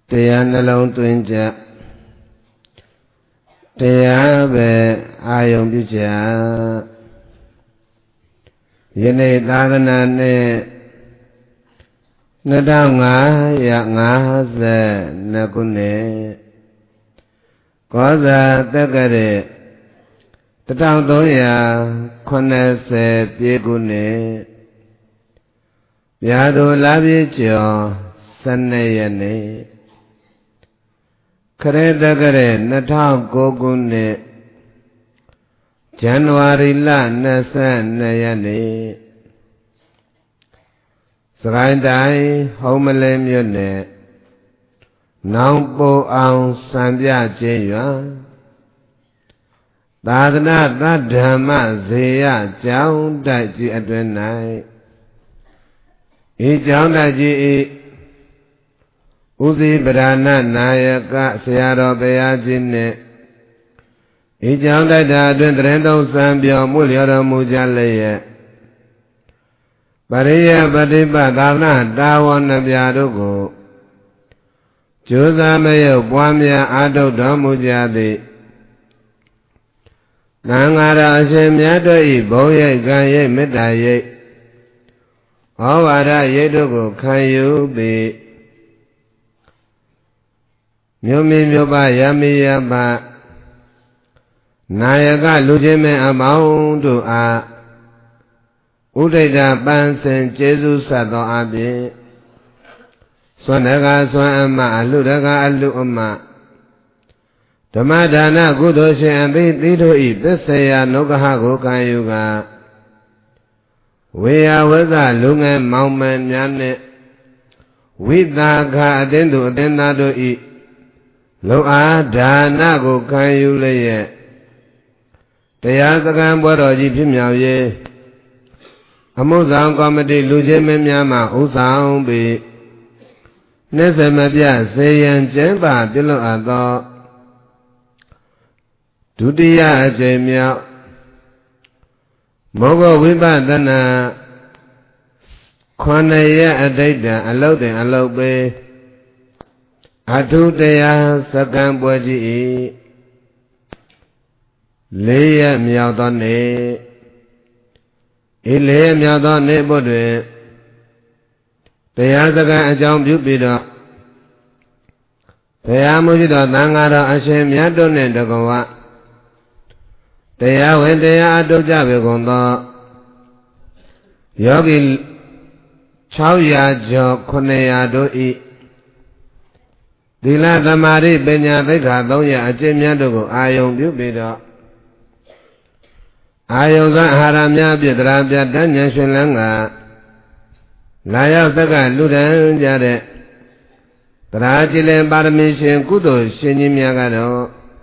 တရားနှလုံးသွင်းကြတရားပဲအာယုံပြုကြယနေ့သာသနာနှစ်2552ခုနှစ်ကောဇာတက္ကရာ1380ပြည့်ခုနှစ်ဗျာဒိုလပြည့်ကျော်12ရက်နေ့ခရစ်တက္ကရာ2009ခုနှစ်ဇန်နဝါရီလ22ရက်နေ့စကိုင်းတိုင်းဟုံးမလင်းမြို့နယ်နောင်ပိုအောင်စံပြချင်းရွာသာသနာ့ဓမ္မဇေယကျောင်းတိုက်ကြီးအတွင်၌ဤကျောင်းတိုက်ကြီးဥသိပရဏနာယကဆရာတော်ဘုရားကြီးနှင့်ဤကျောင်းတိုက်တာအတွင်တရင်သုံးစံပြောမှုလျော်တော်မူကြလျက်ပရိယပฏิပတ်သာသနာတာဝန်နှပြတို့ကိုကျိုးစားမရုပ်ပွားများအားထုတ်တော်မူကြသည်သံဃာတော်အရှင်မြတ်တို့၏ဘုံရိပ်ကံရိပ်မေတ္တာရိပ်ဩဝါဒရိပ်တို့ကိုခံယူပြီးမြို့မင်းမြို့ပယမိယပနာယကလူချင်းမင်းအပေါင်းတို့အားဥဒိဋ္ဌပန်းစင်ကျေးဇူးဆက်သောအပြင်ဆွမ်းတကားဆွမ်းအမအလှတကားအလှအမဓမ္မဒါနကုသိုလ်ရှင်အသိသီတို့ဤပစ္စယနုဂဟကိုခံယူကဝေယဝဇလူငယ်မောင်မယ်များနှင့်ဝိသခအသင်းသူအသင်းသားတို့ဤလုံအားဒါနကိုခံယူလျက်တရားစခန်းပွဲတော်ကြီးဖြစ်မြောက်၍အမှုဆောင်ကော်မတီလူချင်းမင်းများမှဥဆောင်ပြီးနေ့စမပြစေရန်ကျင်းပပြုလုပ်အပ်သောဒုတိယအကြိမ်မြောက်မောဂဝိပဿနာ9ရက်အတိတ်တံအလုတ်တင်အလုတ်ပေအထုတရားစကံပွဲကြီး4ရက်မြောက်သောနေ့4ရက်မြောက်သောနေ့ဘုတွင်တရားစကံအကြောင်းပြုပြီးတော့ဘုရားမူရှိသောသံဃာတော်အရှင်မြတ်တို့နှင့်တကွတရားဝင်တရားအထုတ်ကြပေကုန်သောယောဂီ600ကျော်900တို့ဤသီလသမာဓိပညာသိက္ခာ300အကျင့်များတို့ကိုအာယုံပြုပြီးတော့အာယုံကအာဟာရများပြည့်တရားပြတဉ္ဉရှင်လန်းကလာရောက်သက်ကလူတန်းကြတဲ့တရားကြည်လင်ပါရမီရှင်ကုသိုလ်ရှင်ကြီးများကတော့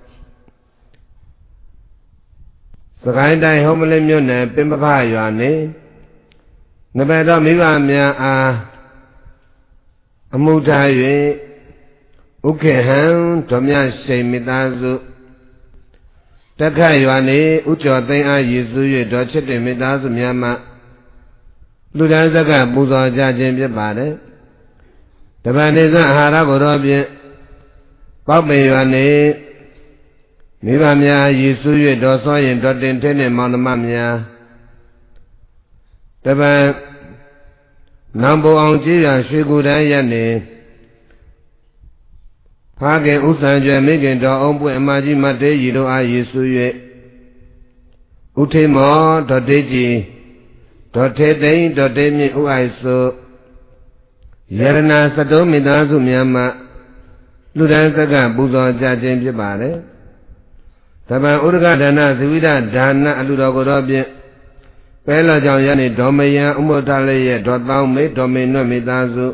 စကိုင်းတိုင်းဟုံးမလင်းမြို့နယ်ပင်ပဖရွာနေနဘတော်မိဘများအားအမှုထား၍ဥက္ခေဟံဓမ္မရှိန်မိသားစုတက္ခရွာနေဥကျော်သိန်းအားရည်စူး၍တော်ချစ်တဲ့မိသားစုများမှလူတန်းစကပူဇော်ကြခြင်းဖြစ်ပါတယ်တပန်နေစအာဟာရကိုတော့ဖြင့်ပေါက်ပေရွာနေမိဘများရည်စူး၍တော်ဆောရင်တော်တင်ထဲနှင့်မောင်နှမများတပန်နောင်ပိုအောင်ကြီးရရွှေကူတန်းရက်နေဖားခင်ဥစ္စာကျွဲမိခင်တော်အောင်ပွင့်အမကြီးမတေးရီတို့အားရည်စူး၍ဥထိမောတော်တေးကြီးတော်ထေသိန်းတော်တေးမြင့်ဥအိုက်ဆိုယရနာ7မိသားစုများမှလူတန်းစကပူဇော်ကြခြင်းဖြစ်ပါတယ်တပံဥဒကဒါနသီဝိဒဒါနအလူတော်ကိုတော့ဖြင့်ပဲလောကြောင့်ယနေ့ဒေါ်မယံဥမ္မထလေးရဲ့ဒေါ်တောင်းမေဒေါ်မေနွတ်မိသားစု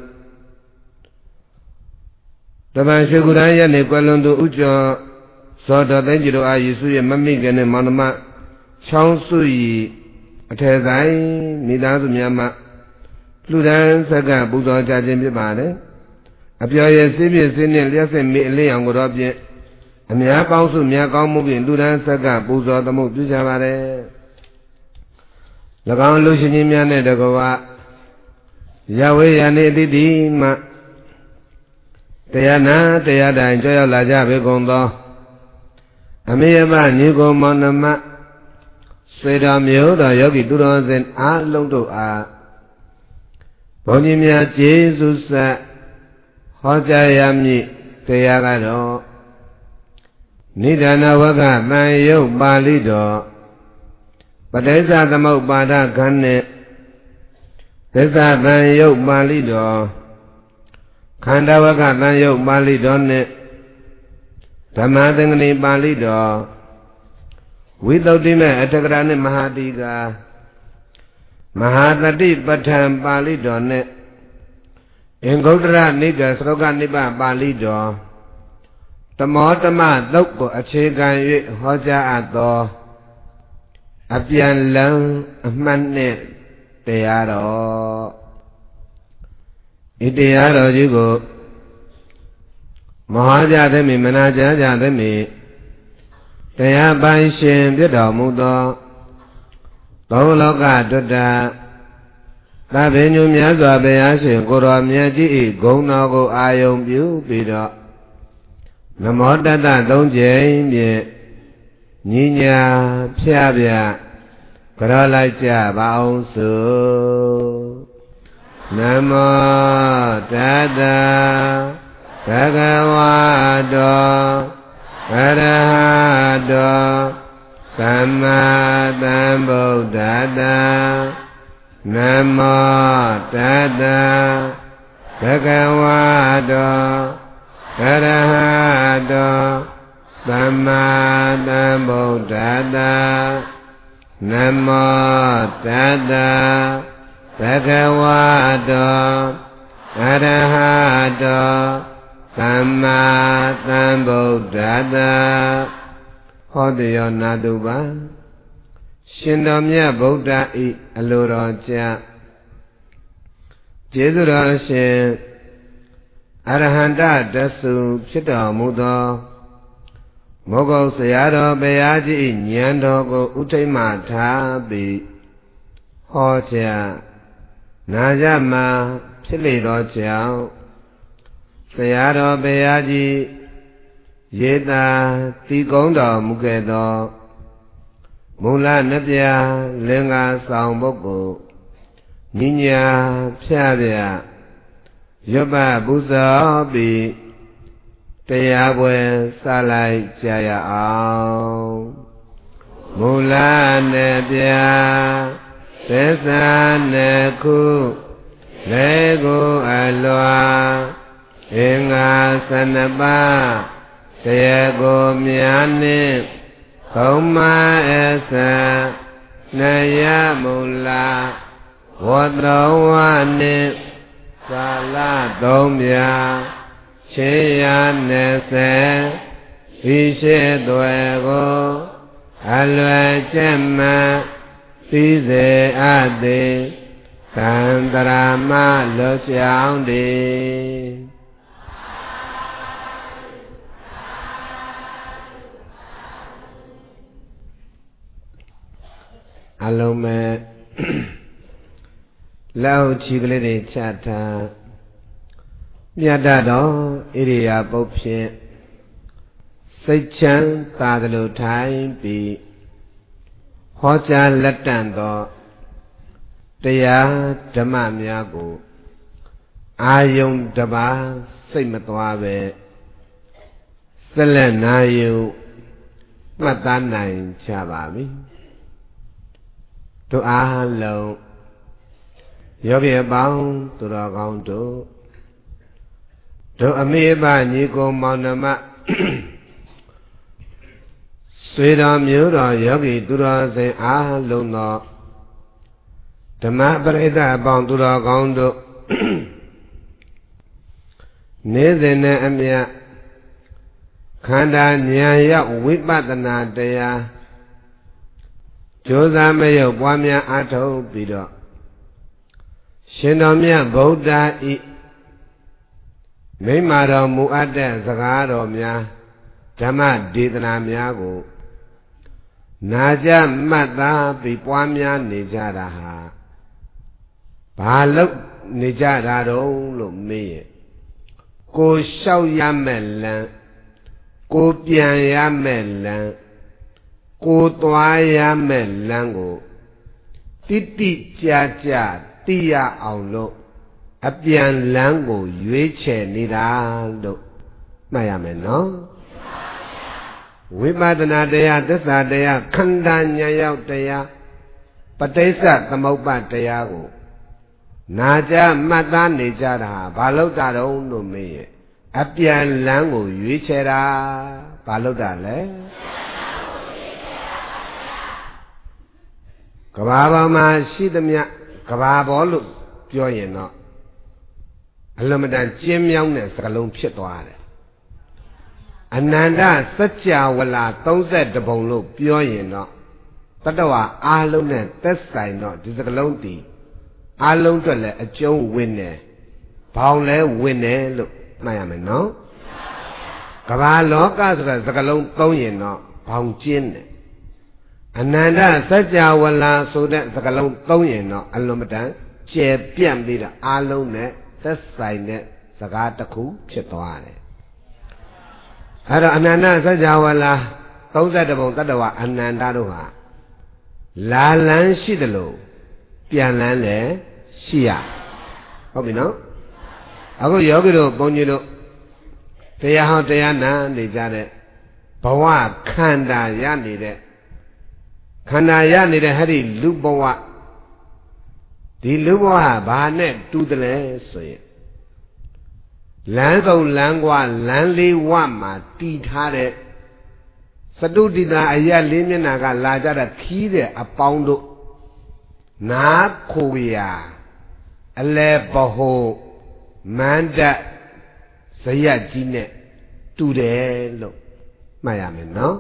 တပံရွှေကူတန်းယနေ့ကွယ်လွန်သူဥကျော်ဇော်တော်သိန်းကြီးတို့အားယေစုရဲ့မမိခင်နဲ့မောင်နှမချောင်းစုဤအထယ်ဆိုင်မိသားစုများမှလူတန်းစကပူဇော်ကြခြင်းဖြစ်ပါတယ်အပြော်ရဲ့စိပြည့်စင်းနဲ့လျှက်စစ်မိအလင်းအောင်ကိုတော့ဖြင့်အများပေါင်းစုများကောင်းမှုဖြင့်လူတန်းစကပူဇော်သမှုပြုကြပါတယ်၎င်းလူရှင်ကြီးများနဲ့တကွာရဝေရနေတိတိမှတရားနာတရားတိုင်းကြွရောက်လာကြပေကုန်သောအမေယမညီကိုမောင်နှမဆွေတော်မျိုးတော်ယောဂီသူတော်စင်အားလုံးတို့အားဘုန်းကြီးများကျေးဇူးဆက်ဟောကြားရမည်တရားကတော့နိဒာနဝကသံယုတ်ပါဠိတော်ပဋိစ္စသမုပ္ပါဒခန်းနဲ့သစ္စာသံယုတ်ပါဠိတော်ခန္ဓာဝကသံယုတ်ပါဠိတော်နဲ့ဓမ္မသင်္ကနီပါဠိတော်ဝိသုဒ္ဓိမေအထကရာနဲ့မဟာတိကာမဟာတတိပဋ္ဌာန်ပါဠိတော်နဲ့အင်္ဂုတ္တရနိဒာသရောကနိဗ္ဗာန်ပါဠိတော်တမောတမသုတ်ကိုအခြေခံ၍ဟောကြားအပ်သောအပြန်လန်းအမှတ်နဲ့တရားတော်ဤတရားတော်ကြီးကိုမဟာကြသည်မနာကြကြသည်တရားပိုင်ရှင်ဖြစ်တော်မူသောဘောလောကတွတ္တသဗ္ဗညုမြတ်စွာဘုရားရှင်ကိုတော်မြတ်ကြီး၏ဂုဏ်တော်ကိုအာယုံပြုပြီးတော့နမောတတ္တသုံးကြိမ်ဖြင့်ညီညာဖြားပြကြောလိုက်ကြပါအောင်စို့နမောတတ္တဘဂဝတောအရဟတောသမ္မာသမ္ဗုဒ္ဓတ္တနမောတတ္တဘဂဝတောအရဟတောသမ္မာသမ္ဗုဒ္ဓတ္တနမောတတ္တဘဂဝတောအရဟတောသမ္မာသမ္ဗုဒ္ဓတ္တဟောတိယောနာတုပါရှင်တော်မြတ်ဗုဒ္ဓဤအလိုတော်ကြကျေးဇူးတော်ရှင်အရဟန္တတသုဖြစ်တော်မူသောမောဂုတ်ဆရာတော်ဘုရားကြီးဉာဏ်တော်ကိုဥထိတ်မှထားပြီးဟောကြားနာကြမှာဖြစ်လေသောကြောင့်ဆရာတော်ဘုရားကြီးရေတာတည်ကုန်းတော်မူခဲ့သောမူလနပြလင်္ကာဆောင်ပုဂ္ဂိုလ်ညီညာဖြားပြရွတ်ပပူဇော်ပြီးတရားပွဲစလိုက်ကြရအောင်မူလနပြသစ္စာနှစ်ခုလေးကိုအလွာအင်္ဂါ12ပါးတရားကိုများနှင့်ဘုံမအစနယမူလာဝတ္တဝနှင့်ကာလသုံးပြခြေရ20ဤရှိသွေကိုအလွယ်ကျက်မှသိစေအပ်သည်သံတရာမလွတ်ကြောင်းတည်းအလုံးမဲ့လောက်ချီကလေးတွေချထားမြတ်တော်ဣရိယာပုတ်ဖြင့်စိတ်ချမ်းသာသလိုထိုင်ပြီးဟောကြားလက်တန့်သောတရားဓမ္မများကိုအာယုံတပါးစိတ်မသွားပဲဆက်လက်နာယူမှတ်သားနိုင်ကြပါပြီတို့အားလုံးယောဂီအပေါင်းသူတော်ကောင်းတို့အမေဘညီကိုမောင်နှမဆွေတော်မျိုးတော်ယောဂီသူတော်စင်အားလုံးသောဓမ္မပရိသတ်အပေါင်းသူတော်ကောင်းတို့နေ့စဉ်နဲ့အမျှခန္ဓာဉာဏ်ရောက်ဝိပဿနာတရားကြိုးစားမရုပ်ပွားများအားထုတ်ပြီးတော့ရှင်တော်မြတ်ဗုဒ္ဓဤမိမ္မာတော်မူအပ်တဲ့စကားတော်များဓမ္မဒေသနာများကိုနာကြမှတ်သားပြီးပွားများနေကြတာဟာဘာလို့နေကြတာတော့လို့မေးရင်ဩကိုလျှောက်ရမယ်လမ်းကိုပြန်ရမယ်လမ်းကိုသွားရမယ်လမ်းကိုတိတိကျကျသိရအောင်လို့အပြန်လမ်းကိုရွေးချယ်နေတာလို့မှတ်ရမယ်နော်ဝိပဿနာတရားသစ္စာတရားခန္ဓာဉာဏ်ရောက်တရားပဋိစ္စသမုပ္ပါတရားကိုနာကြမှတ်သားနေကြတာဘာလို့တာတော့လို့မေးရဲ့အပြန်လမ်းကိုရွေးချယ်တာဘာလို့တာလဲကဘာပေါ်မှာရှိသမျှကဘာပေါ်လို့ပြောရင်တော့အလမတန်ကျင်းမြောင်းတဲ့စကားလုံးဖြစ်သွားတယ်အနန္တစัจ java လာ32ပုံလို့ပြောရင်တော့တတ္တဝါအားလုံးနဲ့သက်ဆိုင်တော့ဒီစကားလုံးတည်အားလုံးအတွက်လည်းအကျုံးဝင်တယ်ဘောင်လည်းဝင်တယ်လို့မှတ်ရမယ်နော်ကမ္ဘာလောကဆိုတဲ့စကားလုံးသုံးရင်တော့ဘောင်ကျင်းတယ်အနန္တစัจ java လာဆိုတဲ့စကားလုံးသုံးရင်တော့အလွန်မတန်ကျယ်ပြန့်ပြီးတော့အားလုံးနဲ့သက်ဆိုင်တဲ့စကားတစ်ခုဖြစ်သွားတယ်အဲ့တော့အနန္တစัจ java လာ32ပုံတတ္တဝါအနန္တတို့ဟာလာလန်းရှိတယ်လို့ပြန်လန်းလည်းရှိရဟုတ်ပြီနော်အခုယောဂီတို့ဘုန်းကြီးတို့တရားဟောတရားနာနေကြတဲ့ဘဝခန္ဓာရနေတဲ့ခန္ဓာရနေတဲ့ဟဲ့ဒီလူဘဝဒီလူဘဝဘာနဲ့တူတယ်လဲဆိုရင်လမ်းဆုံးလမ်းကွာလမ်းလေးဝမှာတည်ထားတဲ့စတုတ္တိတာအရက်လေးမျက်နှာကလာကြတဲ့ခီးတဲ့အပေါင်းတို့နာခိုရာအလဲဘဟုမန္တဇယကြီးနဲ့တူတယ်လို့မှတ်ရမယ်နော်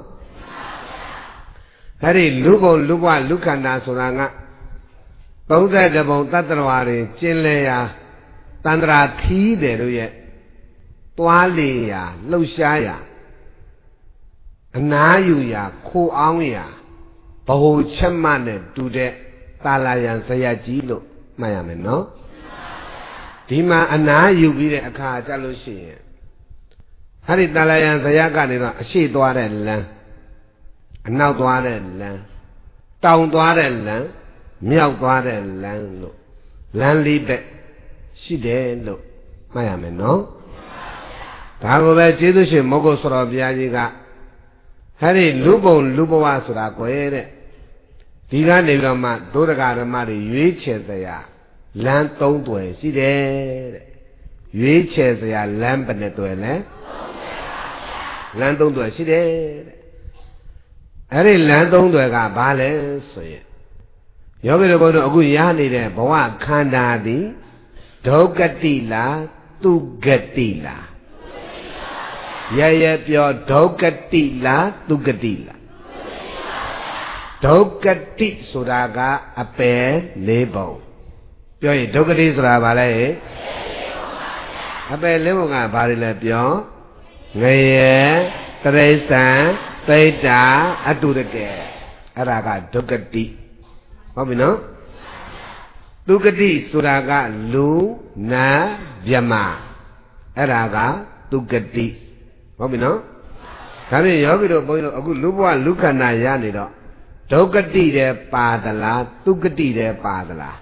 အဲ့ဒီလူဘုံလူဘဝလူခန္ဓာဆိုတာက32ပုံတတ္တဝါတွေကျင်လဲရာတန္တရာခီးတယ်တို့ရဲ့သွားလေရာလှုပ်ရှားရာအနာယူရာခိုအောင်ရာဘဟုချက်မနဲ့တူတဲ့သာလယံဇယကြီးလို့မှတ်ရမယ်နော်ဒီမှာအနာယူပြီးတဲ့အခါကြလို့ရှိရင်အဲ့ဒီသာလယံဇယကနေတော့အရှိသွားတဲ့လမ်းအနောက်သွားတဲ့လမ်းတောင်သွားတဲ့လမ်းမြောက်သွားတဲ့လမ်းလို့လမ်းလေးပဲရှိတယ်လို့မှတ်ရမယ်နော်ဒါကိုပဲကျေးဇူးရှင်မောဂုတ်ဆရာဘုရားကြီးကအဲ့ဒီလူဘုံလူဘဝဆိုတာကိုရဲ့တဲ့ဒီကနေပြီးတော့မှဒုဒကဓမ္မတွေရွေးချယ်စရာလမ်း3သွယ်ရှိတယ်တဲ့ရွေးချယ်စရာလမ်းဘယ်နဲ့သွယ်လဲလမ်း3သွယ်ရှိတယ်တဲ့အဲ့ဒီလမ်း3သွယ်ကဘာလဲဆိုရင်ယောဂီတို့ဘုန်းတော်အခုရနေတဲ့ဘဝခန္ဓာသည်ဒုက္ကတိလားသူဂတိလားရရပြောဒုက္ကတိလားသူဂတိလားဒုက္ကတိဆိုတာကအပယ်၄ပုံပြောရင်ဒုက္ကတိဆိုတာဘာလဲအပယ်၄ပုံကဘာတွေလဲပြောငရေတရိစ္ဆာန်သိတ္တာအတုရကေအဲ့ဒါကဒုက္ကတိဟုတ်ပြီနော်သူဂတိဆိုတာကလူနာမြမအဲ့ဒါကသူဂတိဟုတ်ပြီနော်ဒါဖြင့်ယောဂီတို့ဘုန်းကြီးတို့အခုလူဘဝလူခန္ဓာရနေတော့ဒုက္ကတိတဲ့ပါသလားသူဂတိတဲ့ပါသလား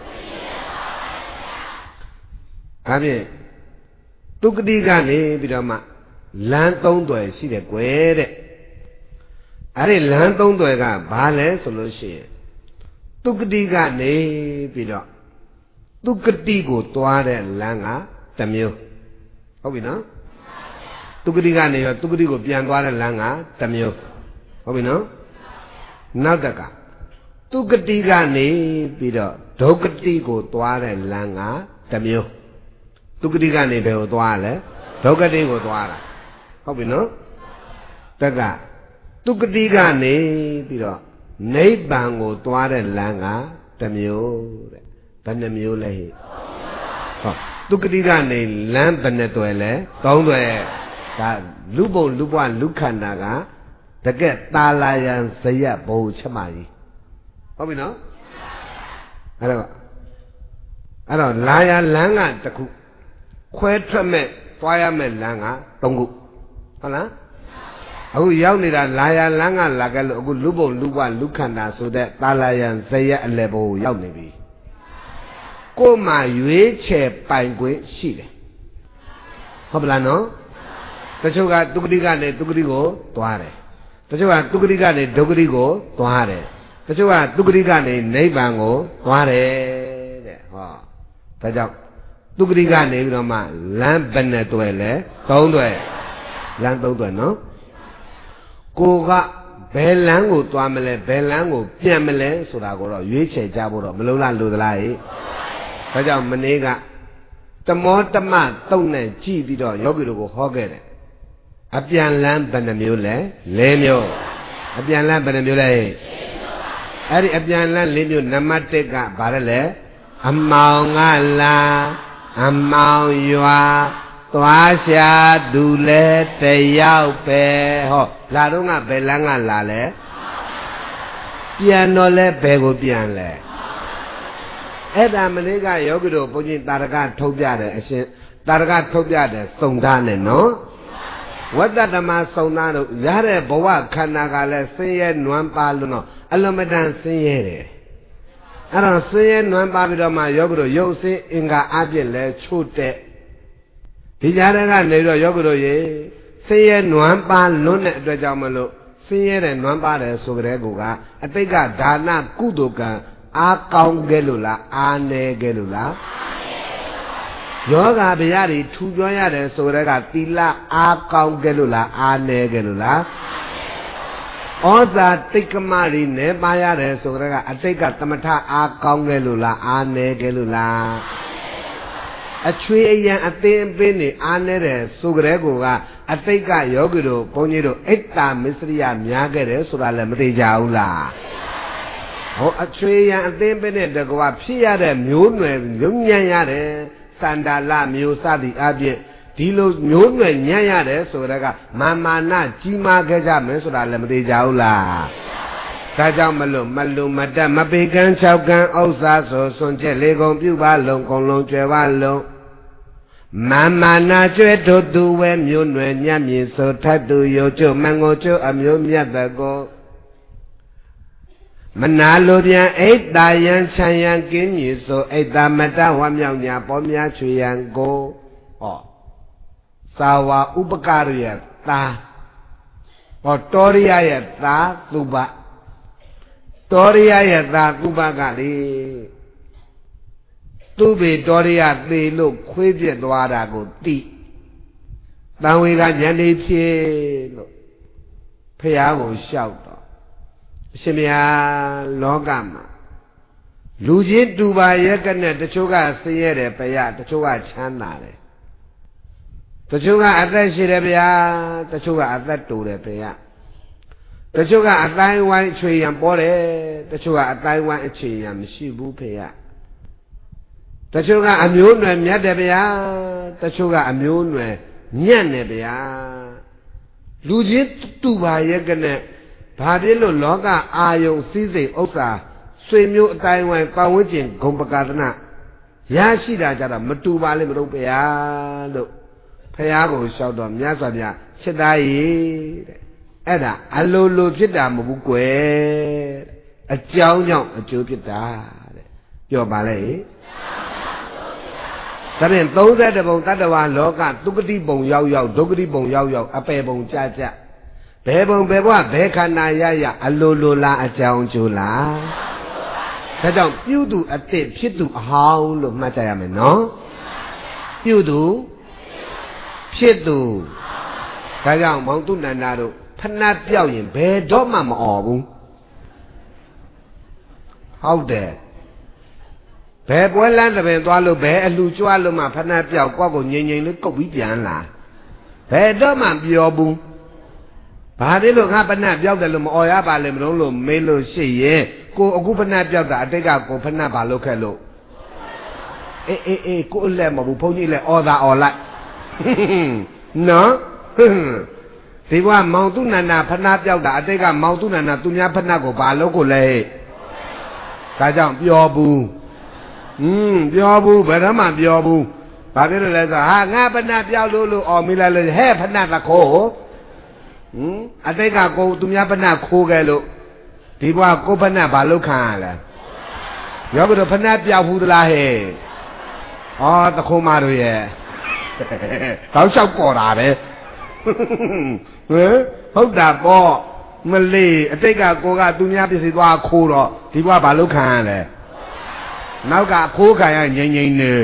ဒါဖြင့်သူဂတိကနေပြီးတော့မှလမ်း3သွယ်ရှိတယ်ကွယ်တဲ့အဲ့ဒီလမ်း3သွယ်ကဘာလဲဆိုလို့ရှိရင်သူဂတိကနေပြီးတော့သူဂတိကိုသွားတဲ့လမ်းကတစ်မျိုးဟုတ်ပြီနော်သူဂတိကနေရောသူဂတိကိုပြန်သွားတဲ့လမ်းကတစ်မျိုးဟုတ်ပြီနော်နောက်တကသူဂတိကနေပြီးတော့ဒုက္ကတိကိုသွားတဲ့လမ်းကတစ်မျိုးသူဂတိကနေဘယ်ကိုသွားလဲဒုက္ကတိကိုသွားတာဟုတ်ပြီနော်တကသူဂတိကနေပြီးတော့နိဗ္ဗာန်ကိုသွားတဲ့လမ်းကတစ်မျိုးတဲ့ဘယ်နှမျိုးလဲဟောသူဂတိကနေလမ်းဘယ်နှသွယ်လဲ3သွယ်ဒါလူဘုံလူဘဝလူခန္ဓာကတကက်တာလာယံဇယဘုံချက်မကြီးဟုတ်ပြီနော်အဲ့တော့လာရလမ်းကတခုခွဲထွက်မဲ့သွားရမယ်လမ်းက3ခုဟုတ်လားအခုရောက်နေတာလာရလမ်းကလာခဲ့လို့အခုလူဘုံလူဘလူခန္ဓာဆိုတဲ့တာလာယံဇယက်အလယ်ဘုံကိုရောက်နေပြီကိုယ်မှာရွေးချယ်ပိုင်ခွင့်ရှိတယ်ဟုတ်ပလားနော်တချို့ကဒုက္ခတိကနေဒုက္ခတိကိုသွားတယ်တချို့ကဒုက္ခတိကနေဒုက္ခတိကိုသွားတယ်တချို့ကဒုက္ခတိကနေနိဗ္ဗာန်ကိုသွားတယ်တဲ့ဟောဒါကြောင့်ဒုက္ခတိကနေပြီးတော့မှလမ်းဘယ်နဲ့တွဲလဲ3တွဲလမ်း3တွဲနော်ကိုကဘယ်လမ်းကိုသွားမလဲဘယ်လမ်းကိုပြန်မလဲဆိုတာကိုတော့ရွေးချယ်ကြဖို့တော့မလုံးလားလို့သလားဟဲ့ဒါကြောင့်မနေ့ကတမောတမတုံနဲ့ကြည့်ပြီးတော့ယောဂီတို့ကိုဟောခဲ့တယ်အပြန်လမ်းဘယ်နှမျိုးလဲ4မျိုးအပြန်လမ်းဘယ်နှမျိုးလဲအဲ့ဒီအပြန်လမ်း4မျိုးနံပါတ်1ကဘာလဲအမောင်ကလာအမောင်ရွာသွားရှာသူလဲတယောက်ပဲဟောလာတော့ကဘယ်လမ်းကလာလဲပြန်တော့လဲဘယ်ကိုပြန်လဲအဲ့ဒါမလေးကယောဂီတို့ဘုန်းကြီးတာရကထုတ်ပြတယ်အရှင်တာရကထုတ်ပြတယ်စုံသားနဲ့နော်ဝတ္တဓမ္မစုံသားတို့ရတဲ့ဘဝခန္ဓာကလည်းဆင်းရဲနွမ်းပါလို့တော့အလွန်မတန်ဆင်းရဲတယ်အဲ့တော့ဆင်းရဲနွမ်းပါပြီးတော့မှယောဂီတို့ရုပ်ဆင်းအင်္ဂါအပြည့်လဲချို့တဲ့ဒီကြားထဲကနေတော့ယောဂီတို့ရေဆင်းရဲနွမ်းပါလွန်းတဲ့အတွက်ကြောင့်မလို့ဆင်းရဲတဲ့နွမ်းပါတယ်ဆိုကြတဲ့ကူကအတိတ်ကဒါနကုသိုလ်ကံအားကောင်းခဲ့လို့လားအားနည်းခဲ့လို့လားယောဂဗျာတွေထူပြောရတယ်ဆိုတဲ့ကသီလအားကောင်းခဲ့လို့လားအားနည်းခဲ့လို့လားဩဇာတိတ်ကမတွေနဲပါရတယ်ဆိုတဲ့ကအတိတ်ကသမထအားကောင်းခဲ့လို့လားအားနည်းခဲ့လို့လားအချွေအယံအသင်းအပင်းနေအားနေတဲ့ဆိုကြတဲ့ကိုကအတိတ်ကယောဂီတို့ဘုန်းကြီးတို့အိတ်တာမစ္စရိယများခဲ့တယ်ဆိုတာလည်းမသိကြဘူးလားဟောအချွေအယံအသင်းအပင်းနဲ့တကွာဖြစ်ရတဲ့မျိုးနွယ်ညုံညံ့ရတယ်စန္ဒာလမျိုးစသည်အပြင်ဒီလိုမျိုးနွယ်ညံ့ရတယ်ဆိုတဲ့ကမာမာနကြီးမားခဲ့ကြမယ်ဆိုတာလည်းမသိကြဘူးလားဒါကြောင့်မလို့မလူမတက်မပေကန်း6ကန်းဥစ္စာဆိုစွန်ချက်လေးကုန်ပြုပါလုံးကုန်လုံးကျွယ်ပါလုံးမာမာနာကျွဲ့တို့သူဝဲမျိုးနွယ်ညံ့မြင်ဆိုထတ်သူရုပ်ကျွမန်ကိုကျွအမျိုးမြတ်တကောမနာလိုပြန်အိတ်တာယံခြံယံကင်းမြည်ဆိုအိတ်တာမတဝမြောက်ညာပေါ်များချွေယံကိုဟောသာဝဥပကရယသာဟောတောရိယရဲ့သာသုဘတောရိယရဲ့သာသုဘကလေသူ့ဘေတောရိယသေလို့ခွေးပြက်သွားတာကိုသိတန်ဝေကဉာဏ်လေးဖြစ်လို့ဖះကိုလျှောက်တော့အရှင်မြတ်လောကမှာလူချင်းတူပါရဲ့ကနဲ့တချို့ကဆင်းရဲတယ်ဗျာတချို့ကချမ်းသာတယ်တချို့ကအသက်ရှိတယ်ဗျာတချို့ကအသက်တူတယ်ဗျာတချို့ကအတိုင်းဝိုင်းချွေရံပေါ်တယ်တချို့ကအတိုင်းဝိုင်းအခြေရံမရှိဘူးဗျာတချို့ကအမျိုးနွယ်မြတ်တယ်ဗျာတချို့ကအမျိုးနွယ်ညံ့တယ်ဗျာလူချင်းတူပါရဲ့ကနဲ့ဘာဖြစ်လို့လောကအာယုံစည်းစိမ်ဥစ္စာဆွေမျိုးအတိုင်းဝိုင်းပတ်ဝန်းကျင်ဂုံပကာသနာရရှိတာကြတော့မတူပါလိမ့်မလို့ဗျာလို့ဖះကိုလျှောက်တော့မြတ်စွာဘုရားချစ်သားရဲ့တဲ့အဲ့ဒါအလိုလိုဖြစ်တာမဟုတ်ဘူးကွယ်အကြောင်းကြောင့်အကျိုးဖြစ်တာတဲ့ပြောပါလေဒါဖြင့်30ပုံတတ္တဝါလောကဒုက္ခတိပုံရောက်ရောက်ဒုက္ခတိပုံရောက်ရောက်အပယ်ပုံကြကြဘယ်ပုံဘယ်ဘဝဘယ်ခန္ဓာရရအလိုလိုလားအကြောင်းကျိုးလားဒါကြောင့်ပြုသူအစ်စ်ဖြစ်သူအဟောင်းလို့မှတ်ကြရမယ်နော်ပြုသူဖြစ်သူဒါကြောင့်မောင်တုနန္ဒာတို့ဖဏပြောက်ရင်ဘယ်တော့မှမအော်ဘူးဟုတ်တယ်ဘယ်ပွဲလန်းတပင်သွားလို့ဘယ်အလှကြွားလို့မှဖဏပြောက်ကောက်ကိုငြိမ်ငြိမ်လေးကုတ်ပြီးပြန်လာဘယ်တော့မှပြောဘူးဘာဖြစ်လို့ငါဖဏပြောက်တယ်လို့မအော်ရပါလဲမလို့မေးလို့ရှိရဲ့ကိုအခုဖဏပြောက်တာအတိတ်ကကိုဖဏဘာလုပ်ခဲ့လို့အေးကိုအလက်မဟုတ်ဘူးဘုန်းကြီးလည်းအော်တာအော်လိုက်နော်ဒီဘဝမောင်တုနန္ဒာဖဏပြောက်တာအတိတ်ကမောင်တုနန္ဒာသူများဖဏကိုဘာလုပ်ကိုလဲဒါကြောင့်ပြောဘူးပြောဘူးဘယ်တော့မှပြောဘူးဘာဖြစ်လို့လဲဆိုဟာငါဖဏပြောက်လို့အော်မိလာလို့ဟဲ့ဖဏတခိုးအတိတ်ကကိုသူများဖဏခိုးခဲ့လို့ဒီဘဝကိုဖဏဘာလုပ်ခံရလဲယောဂီတို့ဖဏပြောက်ဘူးသလားဟဲ့ဩတခိုးမတို့ရဲ့တောက်လျှောက်ပေါ်တာပဲဟုတ်တာပေါ့မလေးအတိတ်ကကိုကသူများပစ္စည်းသွားခိုးတော့ဒီဘဝဘာလုပ်ခံရလဲနောက်ကခိုးခံရငိမ့်ငိမ့်နေ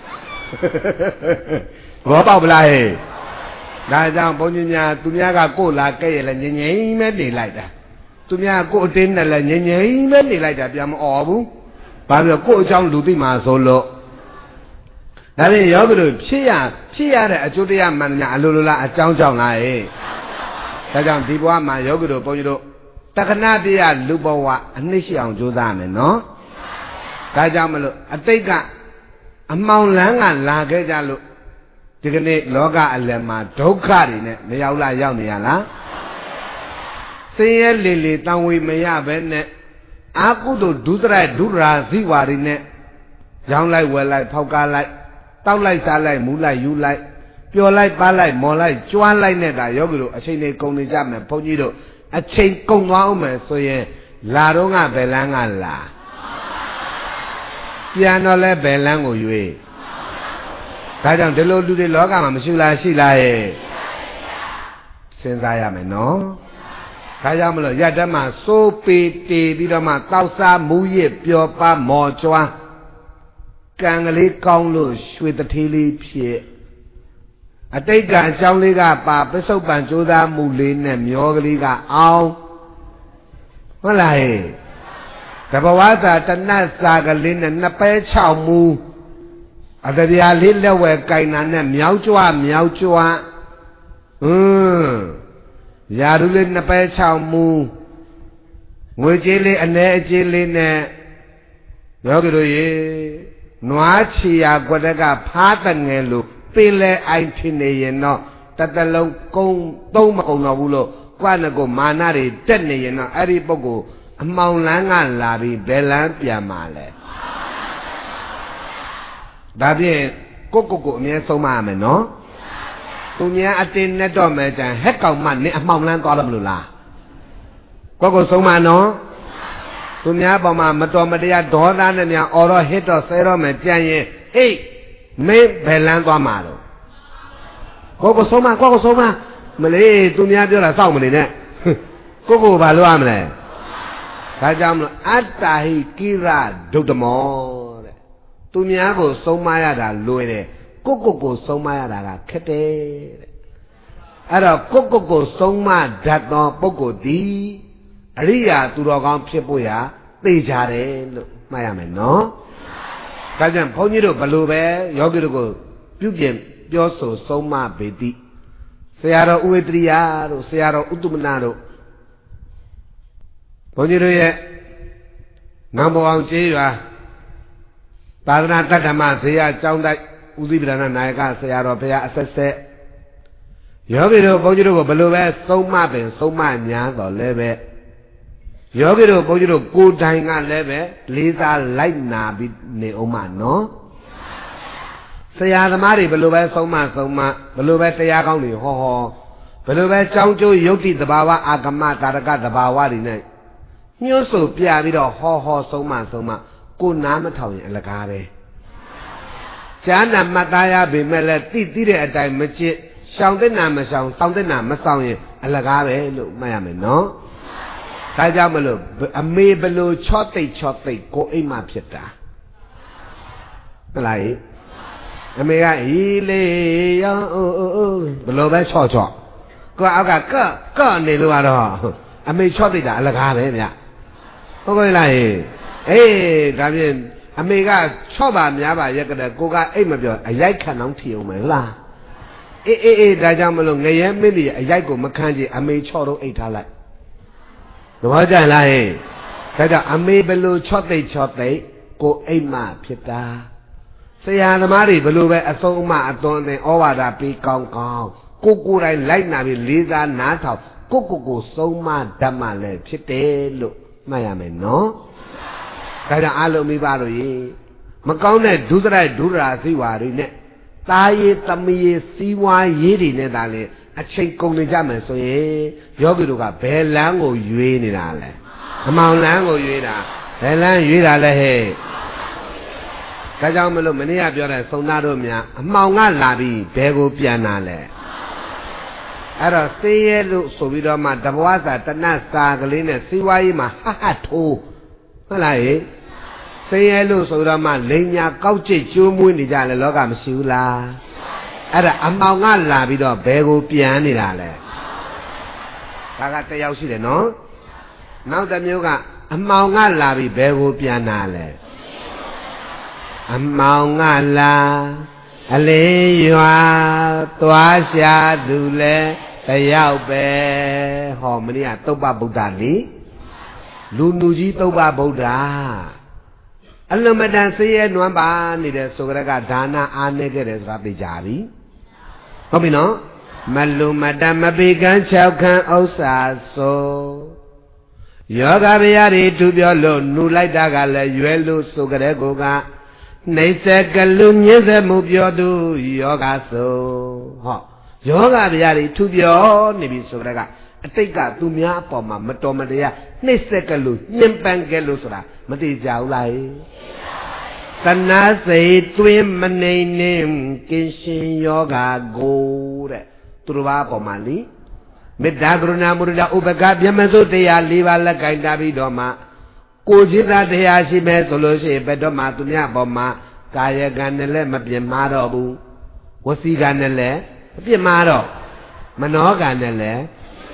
ဘောပေါက်ပလားဟဲ့ဒါကြောင့်ဘုန်းကြီးများသူများကကို့လာကဲ့ရလဲငိမ့်ငိမ့်ပဲနေလိုက်တာသူများကို့အတင်းနဲ့လဲငိမ့်ငိမ့်ပဲနေလိုက်တာပြန်မអော်ဘူးဘာဖြစ်လို့ကို့အကြောင်းလူသိမှာဆိုလို့ဒါဖြင့်ယောဂီတို့ဖြစ်ရတဲ့အကျိုးတရားမှန်များအလိုလိုလားအကြောင်းကြောင့်လားဟဲ့ဒါကြောင့်ဒီဘဝမှာယောဂီတို့ဘုန်းကြီးတို့တက္ကနာတရားလူဘဝအနှိမ့်ရှိအောင်ကြိုးစားမယ်နော်ဒါကြောင့်မလို့အတိတ်ကအမှောင်လန်းကလာခဲ့ကြလို့ဒီကနေ့လောကအလယ်မှာဒုက္ခတွေနဲ့မရောက်လားရောက်နေရလားဆင်းရဲလေလေတန်ဝေမရပဲနဲ့အာကုသို့ဒုစရိုက်ဒုရာဇိဝါတွေနဲ့ရောင်းလိုက်ဝယ်လိုက်ဖောက်ကားလိုက်တောက်လိုက်စားလိုက်မူးလိုက်ယူလိုက်ပျော်လိုက်ပါလိုက်မော်လိုက်ကြွားလိုက်နဲ့ယောဂီတို့အချိန်လေးကုန်နေကြမယ်ဘုန်းကြီးတို့အချိန်ကုန်သွားအောင်မယ်ဆိုရင်လာတော့ကဘယ်လန်းကလာပြန်တော့လဲဘယ်လန်းကိုရွေးဒါကြောင့်ဒီလိုလူတွေလောကမှာမရှိလားရှိလားရဲ့စဉ်းစားရမယ်နော်ဒါကြောင့်မလို့ရတ္တမစိုးပေတေပြီးတော့မှတောက်စားမူရစ်ပျော်ပါမော်ကြွားကံကလေးကောင်းလို့ရွှေတထေးလေးဖြစ်အတိတ်ကအကြောင်းလေးကပါပစ္စုပန်ကြိုးစားမှုလေးနဲ့မျောကလေးကအောင်ဟုတ်လားဟဲ့တဘဝသာတဏ္ဍစာကလေးနဲ့နှစ်ပဲ6မူအတရားလေးလက်ဝဲကြိုင်တာနဲ့မြောက်ကြွရာထူးလေးနှစ်ပဲ6မူငွေကြေးလေးအနေအကျေးလေးနဲ့ယောဂီတို့ရေနွားချီယာကွက်တကဖားတငယ်လို့ပင်လဲအိုင်ဖြစ်နေရင်တော့တလုံးကုန်းသုံးမကုန်တော့ဘူးလို့ကွာနကိုမာနတွေတက်နေရင်တော့အဲ့ဒီပုဂ္ဂိုလ်အမှောင်လန်းကလာပြီးဘယ်လန်းပြန်มาလဲဒါဖြင့်ကိုအမြဲဆုံးမရမယ်နော်သူများအတင်းနဲ့တော့မယ်ကြံဟက်ကောင်မနင်းအမှောင်လန်းသွားလို့မလို့လားကိုဆုံးမနော်သူများပေါ်မှာမတော်မတရားဒေါသနဲ့များအော်တော့ဟစ်တော့ဆဲတော့မယ်ကြံရင်ဟိတ်မင်းဘယ်လန်းသွားမှာတော့ကိုဆုံးမမလေးသူများပြောတာစောင့်မနေနဲ့ကိုဘာလို့ရမလဲဒါကြောင့်မလို့အတ္တဟိကိရဒုဒ္ဓမောတဲ့သူများကိုဆုံးမရတာလွယ်တယ်ကိုဆုံးမရတာကခက်တယ်တဲ့အဲ့တော့ကိုဆုံးမတတ်သောပုဂ္ဂိုလ်သည်အရိယာသူတော်ကောင်းဖြစ်ဖို့ရာသိကြတယ်လို့မှတ်ရမယ်နော်ဒါကြောင့်ဘုန်းကြီးတို့ဘလို့ပဲယောဂီတို့ကိုပြုပြင်ပြောဆိုဆုံးမပေတိဆရာတော်ဥဝေတရိယတို့ဆရာတော်ဥတ္တမနာတို့ဘုန်းကြီးတို့ရဲ့နံဘောင်ကျေးရွာသာသနာတက္ကမဇေယကျောင်းတိုက်ဦးစီးပဒနာနာယကဆရာတော်ဘုရားအဆက်ဆက်ယောဂီတို့ဘုန်းကြီးတို့ကိုဘလို့ပဲဆုံးမပင်ဆုံးမညာတော်လည်းပဲယောဂီတို့ဘုန်းကြီးတို့ကိုယ်တိုင်ကလည်းပဲလေးစားလိုက်နာပြီးနေအောင်မနော်ဆရာသမားတွေဘလို့ပဲဆုံးမဘလို့ပဲတရားကောင်းတွေဟောဘလို့ပဲကြောင်းကျိုးယုတ်တိတဘာဝအာဂမတာရကတဘာဝတွေနဲ့ညှို့ဆိုပြပြီးတော့ဟောဆုံးမကိုနားမထောင်ရင်အလကားပဲရှားနာမသားရပေမဲ့လည်းတိတဲ့အတိုင်းမချစ်ရှောင်တဲ့နာမရှောင်စောင့်တဲ့နာမစောင့်ရင်အလကားပဲလို့မှတ်ရမယ်နော်ဒါကြောင့်မလို့အမေဘလို့ချော့သိပ်ကိုအိမ်မဖြစ်တာဟုတ်လားအမေကဟီးလေးရောဘလို့ပဲချော့ကိုအောက်ကကော့နေလို့ကတော့အမေချော့သိပ်တာအလကားပဲဗျဟုတ်ကဲ့လားအေးဒါဖြင့်အမေကချော့ပါများပါရက်ကြတဲ့ကိုကအိတ်မပြောအရိုက်ခံအောင်ထီအောင်မယ်လားအေးဒါကြောင့်မလို့ငရဲမင်းကြီးအရိုက်ကိုမခံကြည့်အမေချော့တော့အိတ်ထားလိုက်သဘောကျလားဒါကြောင့်အမေဘလို့ချော့သိပ်ကိုအိတ်မဖြစ်တာဆရာသမားတွေဘလို့ပဲအဆုံးအမအသွန်အသင်ဩဝါဒပေးကောင်းကိုယ်တိုင်လိုက်နာပြီးလေးစားနားထောင်ကိုဆုံးမဓမ္မလည်းဖြစ်တယ်လို့မှတ်ရမယ်နော်ဒါကြောင့်အလုံးမိပါတို့ရေမကောင်းတဲ့ဒုစရိုက်ဒုရာဇိဝါတွေနဲ့ Taye tamiye siwa yedi ne dale a chain kong ne jamen so ye yogi luka belango yue ni dale among lango yue da belang yue dale he Kajang melo meni abjore sonado mia among a labi bego pianale Ara say lu sobido ma dabwaza tanasa galine siwa ma ha to Malay say lu sobido ma lenya kauche chumu ni jale loga msula Ara among a labi do bego pianile Kaga te yau si de no Now the muga among a labi bego pianale Among a la Aliywa Tuasya dule Tayao be Homini a toba Buddha ni Lunuji toba Buddha Alamadan siye nuamba ni de sograga dana anege de rabi jabi Hobi no Malumadan mabigan chaukan osa so Yoga biyari tubyo lo nulai daga le yuelu sogrego ga Naise galu nyeze mubyodu yoga so Ha Yoga biyari tubyo nibi sograga Atika tumya poma matomadaya Naise galu nyempang galu sura Mati jau lai Sana say twin manenim Kishin yoga go Turuwa poma li Midaguruna murida ubaga Byamazo teya liva la kainda bidoma Kujita teya shime solo she bedoma Tumya poma Kaya ganele mapyamaro bu Wasi ganele Mapyamaro Mano ganele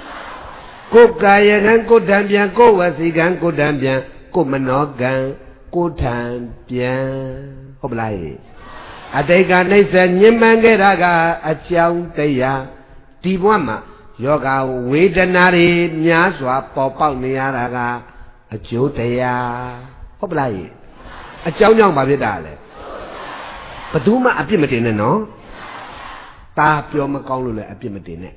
Ko kaya gan ko dambyan Ko wasi gan ko dambyan Ko mano gan Ko dambyan Hoblai Adega naisa nyemangera ga Achang teya Tibwama Yoga Vedanari Nyaswa Popal Niaraga Achu teya Hoblai Achang nyong babidale Paduma api matine no Ta pyo makong lule api matine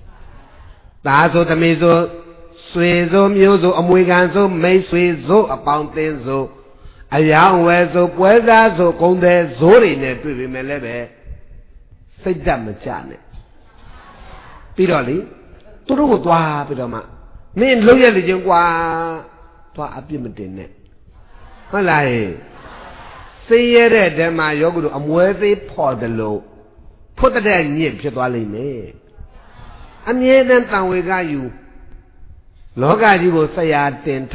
Ta so tami so Sui so myo so Amwigan so May sui so Apang tin so Ayang we so Pueda so Konde zori ne Pibi me lebe Sajda machane Piro li Turu ko twa piro ma Min lo ye li jing kwa Twa api matine Malai Say it, then my yoga, I'm worthy for the low. Put the day near Pituali. And yet, then we got you. Loga, you will say, I didn't.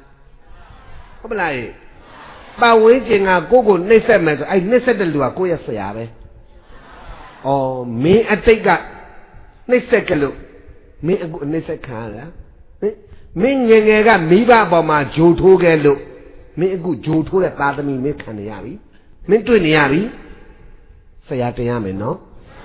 Oblige. By waiting, I go, Nessa, I Nessa the Lua, go say, oh, me, I take that. Nessa, look. Me, a good Nessa car. Ming, you got me about my Joe to get look. Me a good Joe to that part of me make an yari. Mean to any yari? Say at the yami, no?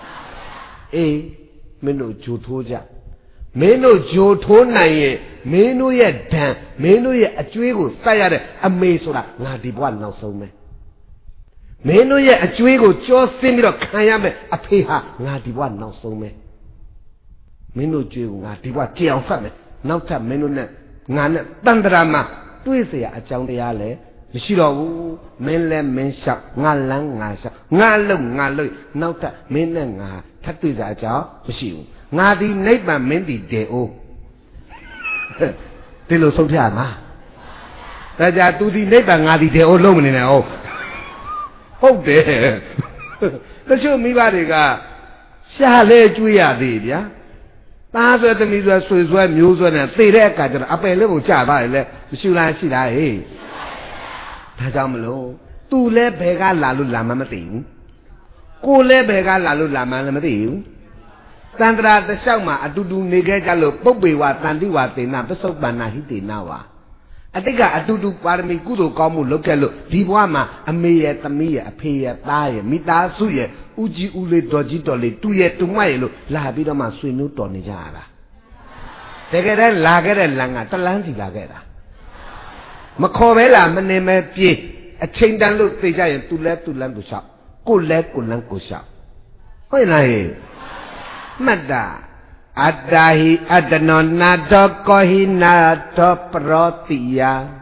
Eh, me no Joe to ja. Me no Joe to naye, me no yet damn, me no yet a chuego, sayade, a mesora, not the one now so me. Me no yet a chuego, just similar kayame, a peha, not the one now so me. Me no chuego, not the what tea on now time, me no net, none, tandrama. Tuise a chang de yale, Shiro, menle mensha, ngalang ngasha, ngalum ngalui, nauta, menanga, tatuiza chow, Shiu. Nadi neighbor mendi deo. Tilo Sotiama. Raja to the neighbor Nadi deo lumineo. Oh, there. The show me Vadiga. Shale Juya did ya. That's what the Midwest is where music and theatre got up a level chava, Shula Shida, eh? Tajamalo, tu le bega lalu lama matin. Kule bega lalu lama matin. Sandra the Shama, a dudu negalo, Pobiwa, Tandiwa, Tina, Pesok Banahiti Nawa. I think I do parmi kudo komu lokelo, Diwama, a mea tamia, a pea, die, mita suye, uji ule dojitole, 2 years to milo, la bidama swinu tonijara. Take it and lager and langa, Talanti lagera. Macovella, my name is Pie, a chain down look, the giant to left to land to shop. Go let go lanko shop. When I Mada. Adahi adanon dokohi na toprotia.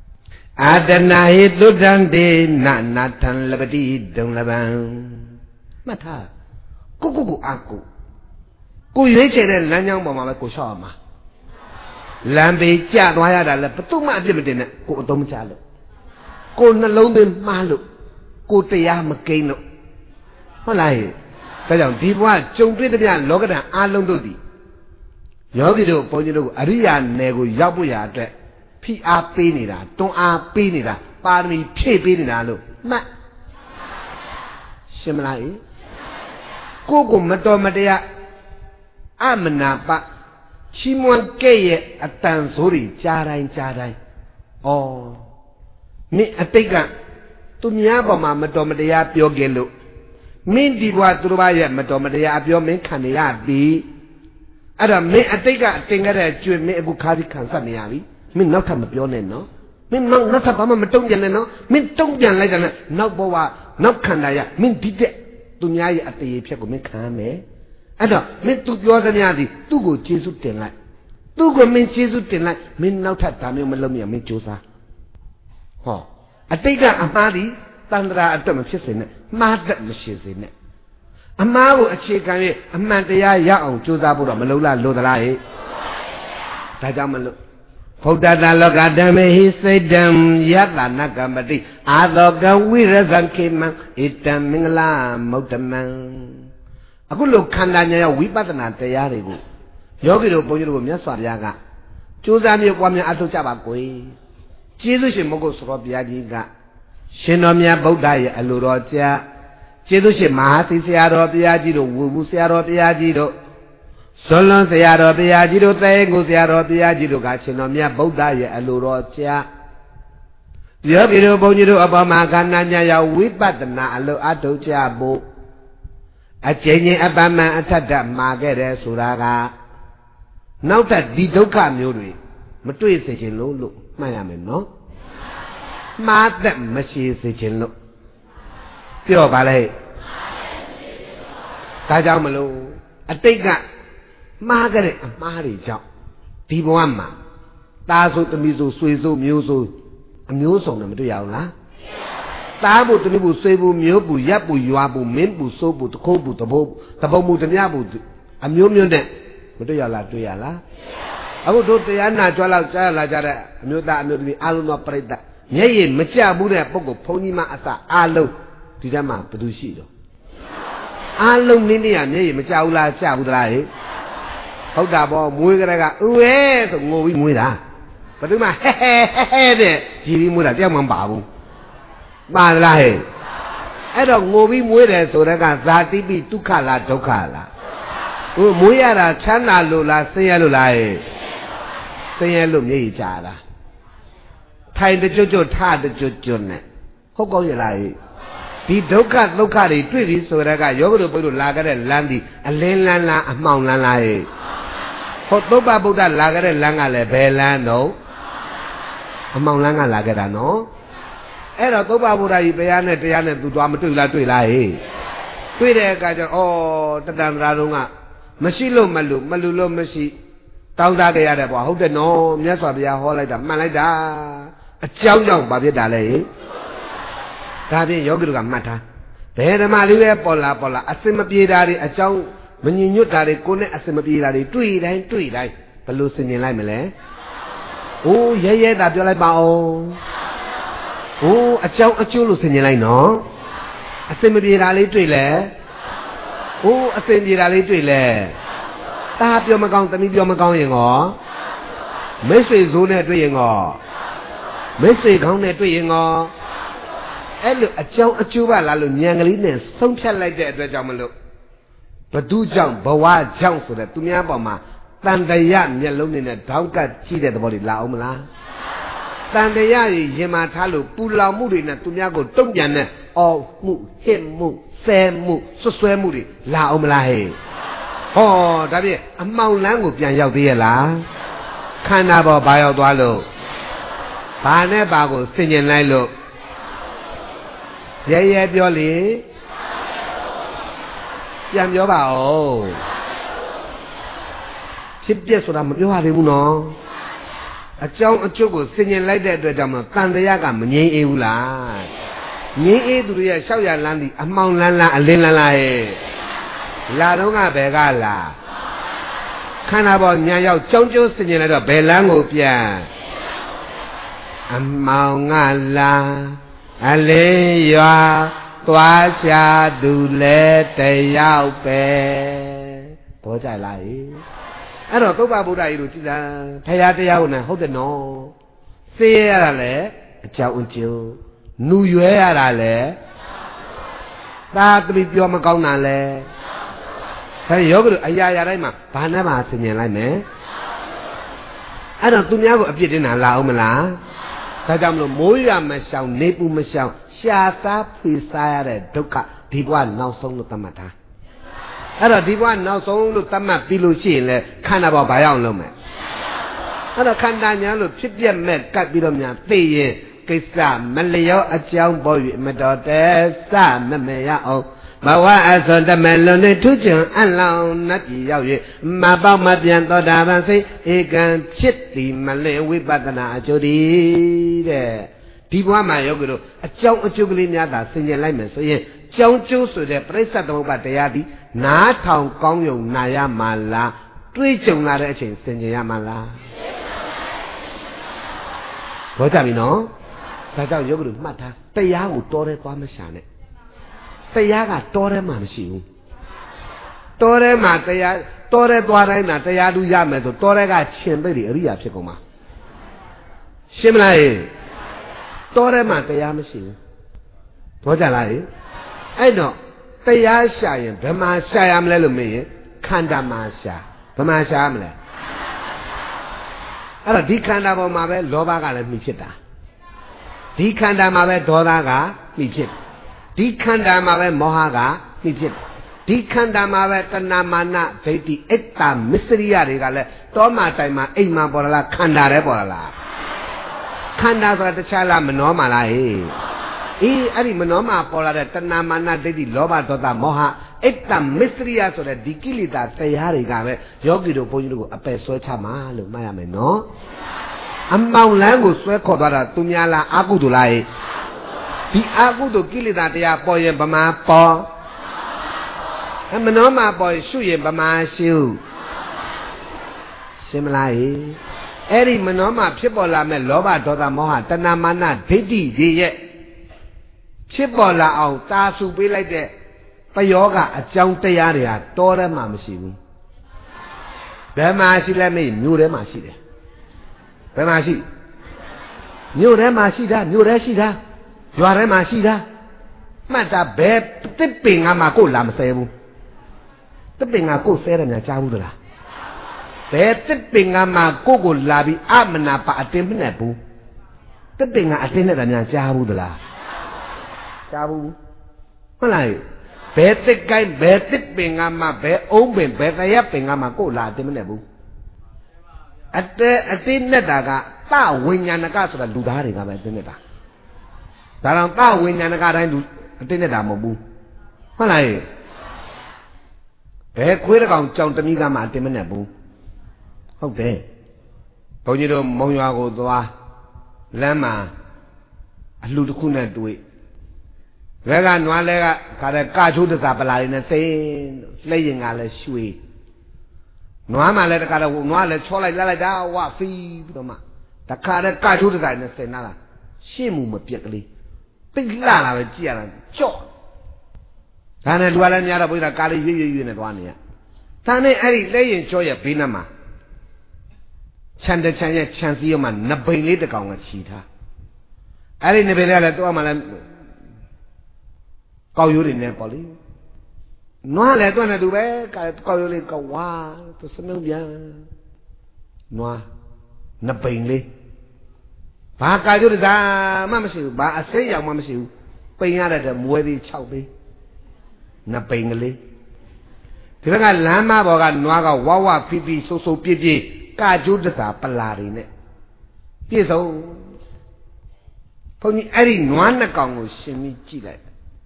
Adanahi dudande na natan labadi dong labang. မှတ်ထားကိုအာကိုရွေးချယ်တဲ့လမ်းကြောင်းပေါ်မှာပဲကိုလျှောက်ရမှာလမ်းပေကျသွားရတာလဲဘယ်သူမှအပြစ်မတင်နဲ့ကိုအသုံးမချလို့ကိုနှလုံးသွင်းမှားလို့ကိုတရားမကိန်းလို့ဟုတ်လားဒါကြောင့်ဒီဘဝကြုံတွေ့တဲ့ပြလောကဓာတ်အားလုံးတို့သည်ယောဂီတို့ဘုန်းကြီးတို့အရိယာနယ်ကိုရောက်ဖို့ရာအတွက်ဖိအားပေးနေတာတွန်းအားပေးနေတာပါရမီဖြည့်ပေးနေတာလို့မှတ်ရှင်းမလားကိုမတော်မတရားအမနာပချီးမွမ်းခဲ့ရဲ့အတန်ဆိုးတွေကြားတိုင်းဩမင်းအတိတ်ကသူများပေါ်မှာမတော်မတရားပြောခဲ့လို့မင်းဒီဘဝသူတို့ဘာရဲ့မတော်မတရားအပြောမင်းခံနေရပြီအဲ့တော့မင်းအတိတ်ကအတင်ခဲ့တဲ့ကျွေမင်းအခုခါးပြီးခံဆက်နေရပြီမင်းနောက်ထပ်မပြောနဲ့နော်မင်းနောက်ထပ်ဘာမှမတုံ့ပြန်နဲ့နော်မင်းတုံ့ပြန်လိုက်တယ်နဲ့နောက်ဘဝနောက်ခန္ဓာရမင်းဒီတဲ့သူများရဲ့အတရေဖြတ်ကိုမင်းခံရမယ်အဲ့တော့မင်းသူပြောသမျှသည်သူ့ကိုကျေးဇူးတင်လိုက်သူ့ကိုမင်းကျေးဇူးတင်လိုက်မင်းနောက်ထပ်ဒါမျိုးမလုပ်မြင်မင်းကြိုးစားဟောအတိတ်ကအမှားသည်တန်ត្រာအတွက်မဖြစ်စေနဲ့မှားတတ်မရှိစေနဲ့အမှားကိုအခြေခံ၍အမှန်တရားရအောင်ကြိုးစားဖို့တော့မလုံလားလို့သလားဒါကြောင့်မလို့ဗုဒ္ဓတလောကဓမ္မေဟိစိတ်တံယတနာကမတိအာသောကဝိရဇံခေမံဣတံမင်္ဂလာမௌတမံအခုလိုခန္ဓာဉာဏ်ရောက်ဝိပဿနာတရားတွေကိုယောဂီတို့ဘုန်းကြီးတို့မြတ်စွာဘုရားကကြိုးစားမျိုးပွားများအထောက်ကြပါကိုကျေးဇူးရှင်မဟုတ်ဆိုတော့ဘုရားကြီးကရှင်တော်မြတ်ဗုဒ္ဓရဲ့အလိုတော်ကြားကျေးဇူးရှင်မဟာသီဆရာတော်ဘုရားကြီးတို့ဝူဘူးဆရာတော်ဘုရားကြီးတို့ဇွန်လွန်ဆရာတော်ဘုရားကြီးတို့တဲကိုဆရာတော်ဘုရားကြီးတို့ကရှင်တော်မြတ်ဗုဒ္ဓရဲ့အလိုတော်ကြားယောဂီတို့ဘုန်းကြီးတို့အပေါ်မှာခန္ဓာဉာဏ်ရောက်ဝိပဿနာအလိုအထောက်ကြဖို့အကျဉ်းချင်းအပမန်အထက်တမှာခဲ့တယ်ဆိုတာကနောက်ထပ်ဒီဒုက္ခမျိုးတွေမတွေ့စေခြင်းလို့မှတ်ရမယ်နော်မှားသက်မရှိစေခြင်းလို့ပြောပါလေဒါကြောင့်မလို့အတိတ်ကမှားခဲ့တဲ့အမှားတွေကြောင့်ဒီဘဝမှာသားဆိုသမီးဆိုဆွေဆိုမျိုးဆိုအမျိုးစုံတယ်မတွေ့ရဘူးလားသားဖို့သမီးဖို့ဆွေဖို့မျိုးဖို့ရပ်ဖို့ရွာဖို့မင်းဖို့စိုးဖို့တခိုးဖို့တဘုတ်တပုံမှုတမြဖို့အမျိုးမျိုးနဲ့မတွေ့ရလားတွေ့ရလားအခုတို့တရားနာကြွလောက်ကြားလာကြတဲ့အမျိုးသားအမျိုးသမီးအားလုံးသောပြိတ္တမျက်ရည်မကျဘူးတဲ့ပုဂ္ဂိုလ်ဘုန်းကြီးမအစအားလုံးဒီတည်းမှာဘယ်သူရှိတော့အားလုံးနင်းနေရမျက်ရည်မကျဘူးလားကျဘူးလားဟုတ်တာပေါ့မွေးကြတဲ့ကဥဝဲဆိုငိုပြီးမွေးတာဘယ်သူမှဟဲတဲ့ကြည်ပြီးမွေးတာတယောက်မှမပါဘူးပါလားအဲ့တော့ငိုပြီးမွေးတယ်ဆိုတဲ့ကဇာတိပိဒုက္ခလားဒုက္ခလားဟိုမွေးရတာချမ်းသာလို့လားဆင်းရဲလို့လားဆင်းရဲလို့မျက်ရည်ကျတာထိုင်တကြွကြွထတကြွကြွနဲ့ဟုတ်ကောင်းရလားဒီဒုက္ခဒုက္ခတွေတွေ့ပြီဆိုတဲ့ကယောဂတို့ဘုရားလာခဲ့တဲ့လမ်းဒီအလင်းလန်းလားအမှောင်လန်းလားဟုတ်သုဘဗုဒ္ဓလာခဲ့တဲ့လမ်းကလည်းဘယ်လမ်းတော့အမှောင်လန်းကလာခဲ့တာနော်အဲ့တော့သုဘဗုဒ္ဓကြီးတရားနဲ့သူသွားမတွေ့လားတွေ့လားတွေ့တဲ့အခါကျတော့တတန္တရာလုံးကမရှိလို့မလူလို့မရှိတောင်းစားကြရတယ်ပေါ့ဟုတ်တယ်နော်မြတ်စွာဘုရားဟောလိုက်တာမှန်လိုက်တာအကြောင်းကြောင့်ဘာဖြစ်တာလဲဒါဖြင့်ယောဂီတို့ကမှတ်ထားဘယ်ဓမ္မလေးပဲပေါ်လာအစင်မပြေတာတွေအကြောင်းမညင်ညွတ်တာတွေကိုနဲ့အစင်မပြေတာတွေတွေ့တိုင်းဘယ်လိုဆင်ញင်လိုက်မလဲအိုးရဲတာပြောလိုက်ပါအောင်အိုးအကြောင်းအကျိုးလို့ဆင်ញင်လိုက်နော်အစင်မပြေတာလေးတွေ့လဲအိုးအစင်ပြေတာလေးတွေ့လဲတာပြောမကောင်းသမီးပြောမကောင်းရင်ကောမိတ်ဆွေဇိုးနဲ့တွေ့ရင်ကောမိတ်ဆွေကောင်းနဲ့တွေ့ရင်ကောအဲ့လိုအကြောင်းအကျိုးပါလားလို့ဉာဏ်ကလေးနဲ့ဆုံးဖြတ်လိုက်တဲ့အတွက်ကြောင့်မလို့ဘသူကြောင့်ဘဝကြောင့်ဆိုတဲ့သူများပေါ်မှာတန်တရာမျက်လုံးနဲ့တောင်းကပ်ကြည့်တဲ့သဘောတွေလာအောင်မလားတန်တရာရင်မာထားလို့ပူလောင်မှုတွေနဲ့သူများကိုတုံ့ပြန်တဲ့အော်မှုဟစ်မှုဆဲမှုဆွဲမှုတွေလာအောင်မလားဟောဒါဖြင့်အမှောင်လန်းကိုပြန်ရောက်သေးရဲ့လားခန္ဓာပေါ်ဘာရောက်သွားလို့ဘာနဲ့ဘာကိုဆင်ញင်လိုက်လို့ရဲပြောလေပြန်ပြောပါဦးဖြစ်ပြဆိုတာမပြောရသေးဘူးနော်အကြောင်းအကျိုးကိုဆင်ញင်လိုက်တဲ့အတွက်ကြောင့်တန်တရားကမငြိမ်းအေးဘူးလား你都要小呀烂的，啊忙烂烂，啊零烂烂嘿，拉东啊白个啦，看那不人要讲究事情来着，白烂我变，啊忙啊啦，啊零呀，多下都来得要白，多在来，啊那都把不带路，记得，太阳得要呢，好的喏，谁呀嘞？叫我就。努约呀啦嘞，大都比我们高难嘞。他有个哎呀呀来嘛，把那把10年来没？哎，那东家个别的难拉我们啦。他讲了，每样么小，内部么小，下沙非沙呀的都卡，地瓜闹松了怎么他？哎，那地瓜闹松了怎么比如些嘞？看那把白样了没？哎，那看大家了，偏偏没干比如么对耶。cái sa mà liều ở trong bồi mà đó để sa mà mày ao mà qua ở đó mà lần này thứ trưởng anh lao nó chỉ giao gì mà bao mà tiền to đa bằng gì cái chết thì mà liều với bắt na cho đi đấy đi qua mà yêu cái đó ở trong cái nhà ta sinh nhật lại mình nói trong chỗ số đấy phải sát động bắt tay đi nã thòng công dụng naya mà là truy chồng là để chuyện sinh nhật mà là có chả bị nó大家有个人骂他，对呀，我多的光没想呢，对呀个多的嘛没行，多的嘛对呀，多的多的嘛对呀都也没多，多的个1000倍的而已啊，别个嘛，是不啦？多的嘛对呀没行，多在哪里？哎喏，对呀下人，别嘛下人来了没？看他嘛下，别嘛下没来，啊，那你看他不嘛呗，老板个来没撇的。ဒီခန္ဓာမှာပဲဒေါသကမိဖြစ်ဒီခန္ဓာမှာပဲမောဟကမိဖြစ်ဒီခန္ဓာမှာပဲတဏမာနဒိဋ္ဌိအတ္တမစ္စရိယတွေကလည်းတောမှာတိုင်မှာအိမ်မှာပေါ်လာခန္ဓာလည်းပေါ်လာခန္ဓာဆိုတာတခြားလားမနောမှာလားဟေးအေးအဲ့ဒီမနောမှာပေါ်လာတဲ့တဏမာနဒိဋ္ဌိလောဘဒေါသမောဟအတ္တမစ္စရိယဆိုတဲ့ဒီကိလေသာတရားတွေကပဲယောဂီတို့ဘုန်းကြီးတို့ကိုအပယ်ဆွဲချမှာလို့မှတ်ရမယ်နော်အမောင်လန်းကိုဆွဲခေါ်သွားတာသူများလားအာကုသိုလ်လားဒီအာကုသိုလ်ကိလေသာတရားပေါ်ရင်ဗမာပေါ်မနောမှာပေါ်ရင်ရှုရင်ဗမာရှုရှင်းမလားအဲ့ဒီမနောမှာဖြစ်ပေါ်လာမဲ့လောဘဒေါသမောဟတဏမာနဒိဋ္ဌိတွေရဲ့ဖြစ်ပေါ်လာအောင်တာဆူပေးလိုက်တဲ့ပယောကအကြောင်းတရားတွေဟာတောထဲမှာမရှိဘူးဘယ်မှာရှိလဲမေးမြို့ထဲမှာရှိတယ်ဘယ်မှာရှိမြို့ထဲမှာရှိတာမြို့ထဲရှိတာရွာထဲမှာရှိတာမှတ်တာဘယ်တစ်ပင်ကမှကိုလာမဆဲဘူးတစ်ပင်ကကိုဆဲတယ်များကြားဘူးသလားဘယ်တစ်ပင်ကမှကိုလာပြီးအမနာပါအတင်းမနဲ့ဘူးတစ်ပင်ကအတင်းနဲ့တာများကြားဘူးသလားကြားဘူးဟုတ်လားဘယ်တစ်ကိုင်းဘယ်တစ်ပင်ကမှဘယ်အုံးပင်ဘယ်ကရပင်ကမှကိုလာအတင်းမနဲ့ဘူးအတင်းနဲ့တာကသဝိညာဏကဆိုတာလူသားတွေကပဲအတင်းနဲ့တာဒါတော့သဝိညာဏကတိုင်းလူအတင်းနဲ့တာမဟုတ်ဘူးဟုတ်လားဘယ်ခွေးတကောင်ကြောင်တမိကမှအတင်းမနဲ့ဘူးဟုတ်တယ်ဘုန်းကြီးတို့မုံရွာကိုသွားလမ်းမှာအလှတစ်ခုနဲ့တွေ့ဘဲကနွားလဲကခါတဲ့ကချိုးတစားပလာလေးနဲ့စိမ့်လက်ရင်ကလည်းရွှေနွားမှလည်းတခါတော့နွားလည်းချောလိုက်လိုက်တာဝဖီးပြီးတော့မှတခါတဲ့ကချိုးတစားနဲ့စိမ့်လာရှင်းမှုမပြက်ကလေးပိတ်လာတာပဲကြည့်ရတာကြော့ဒါနဲ့လူကလည်းများတော့ဘုရားကားလေးရွရွနဲ့သွားနေရဒါနဲ့အဲ့ဒီလက်ရင်ကြောရဲ့ဘေးနားမှာခြံတခြံရဲ့ခြံစည်းရောမှာနပိန်လေးတစ်ကောင်ကချီထားအဲ့ဒီနပိန်လေးကလည်းတော့မှလည်းကောက်ရိုးတွေနဲ့ပေါ့လေနွားလည်းတွန်းနေသူပဲကောက်ရိုးလေးကောက်ဝါသူစနှုံပြန်နွားနပိန်လေးဘာကာရိုးတည်းမှမရှိဘူးဘာအစိမ်းရောင်မှမရှိဘူးပိန်ရတဲ့မွဲသေး6သေးနပိန်ကလေးဒီဘက်ကလမ်းမဘော်ကနွားကဝဝဖီဖီဆိုးဆိုးပြည့်ပြည့်ကာကျိုးတစားပလာတွေနဲ့ပြည့်စုံဘုန်းကြီးအဲ့ဒီနွားနှစ်ကောင်ကိုရှင်ပြီးကြည့်လိုက်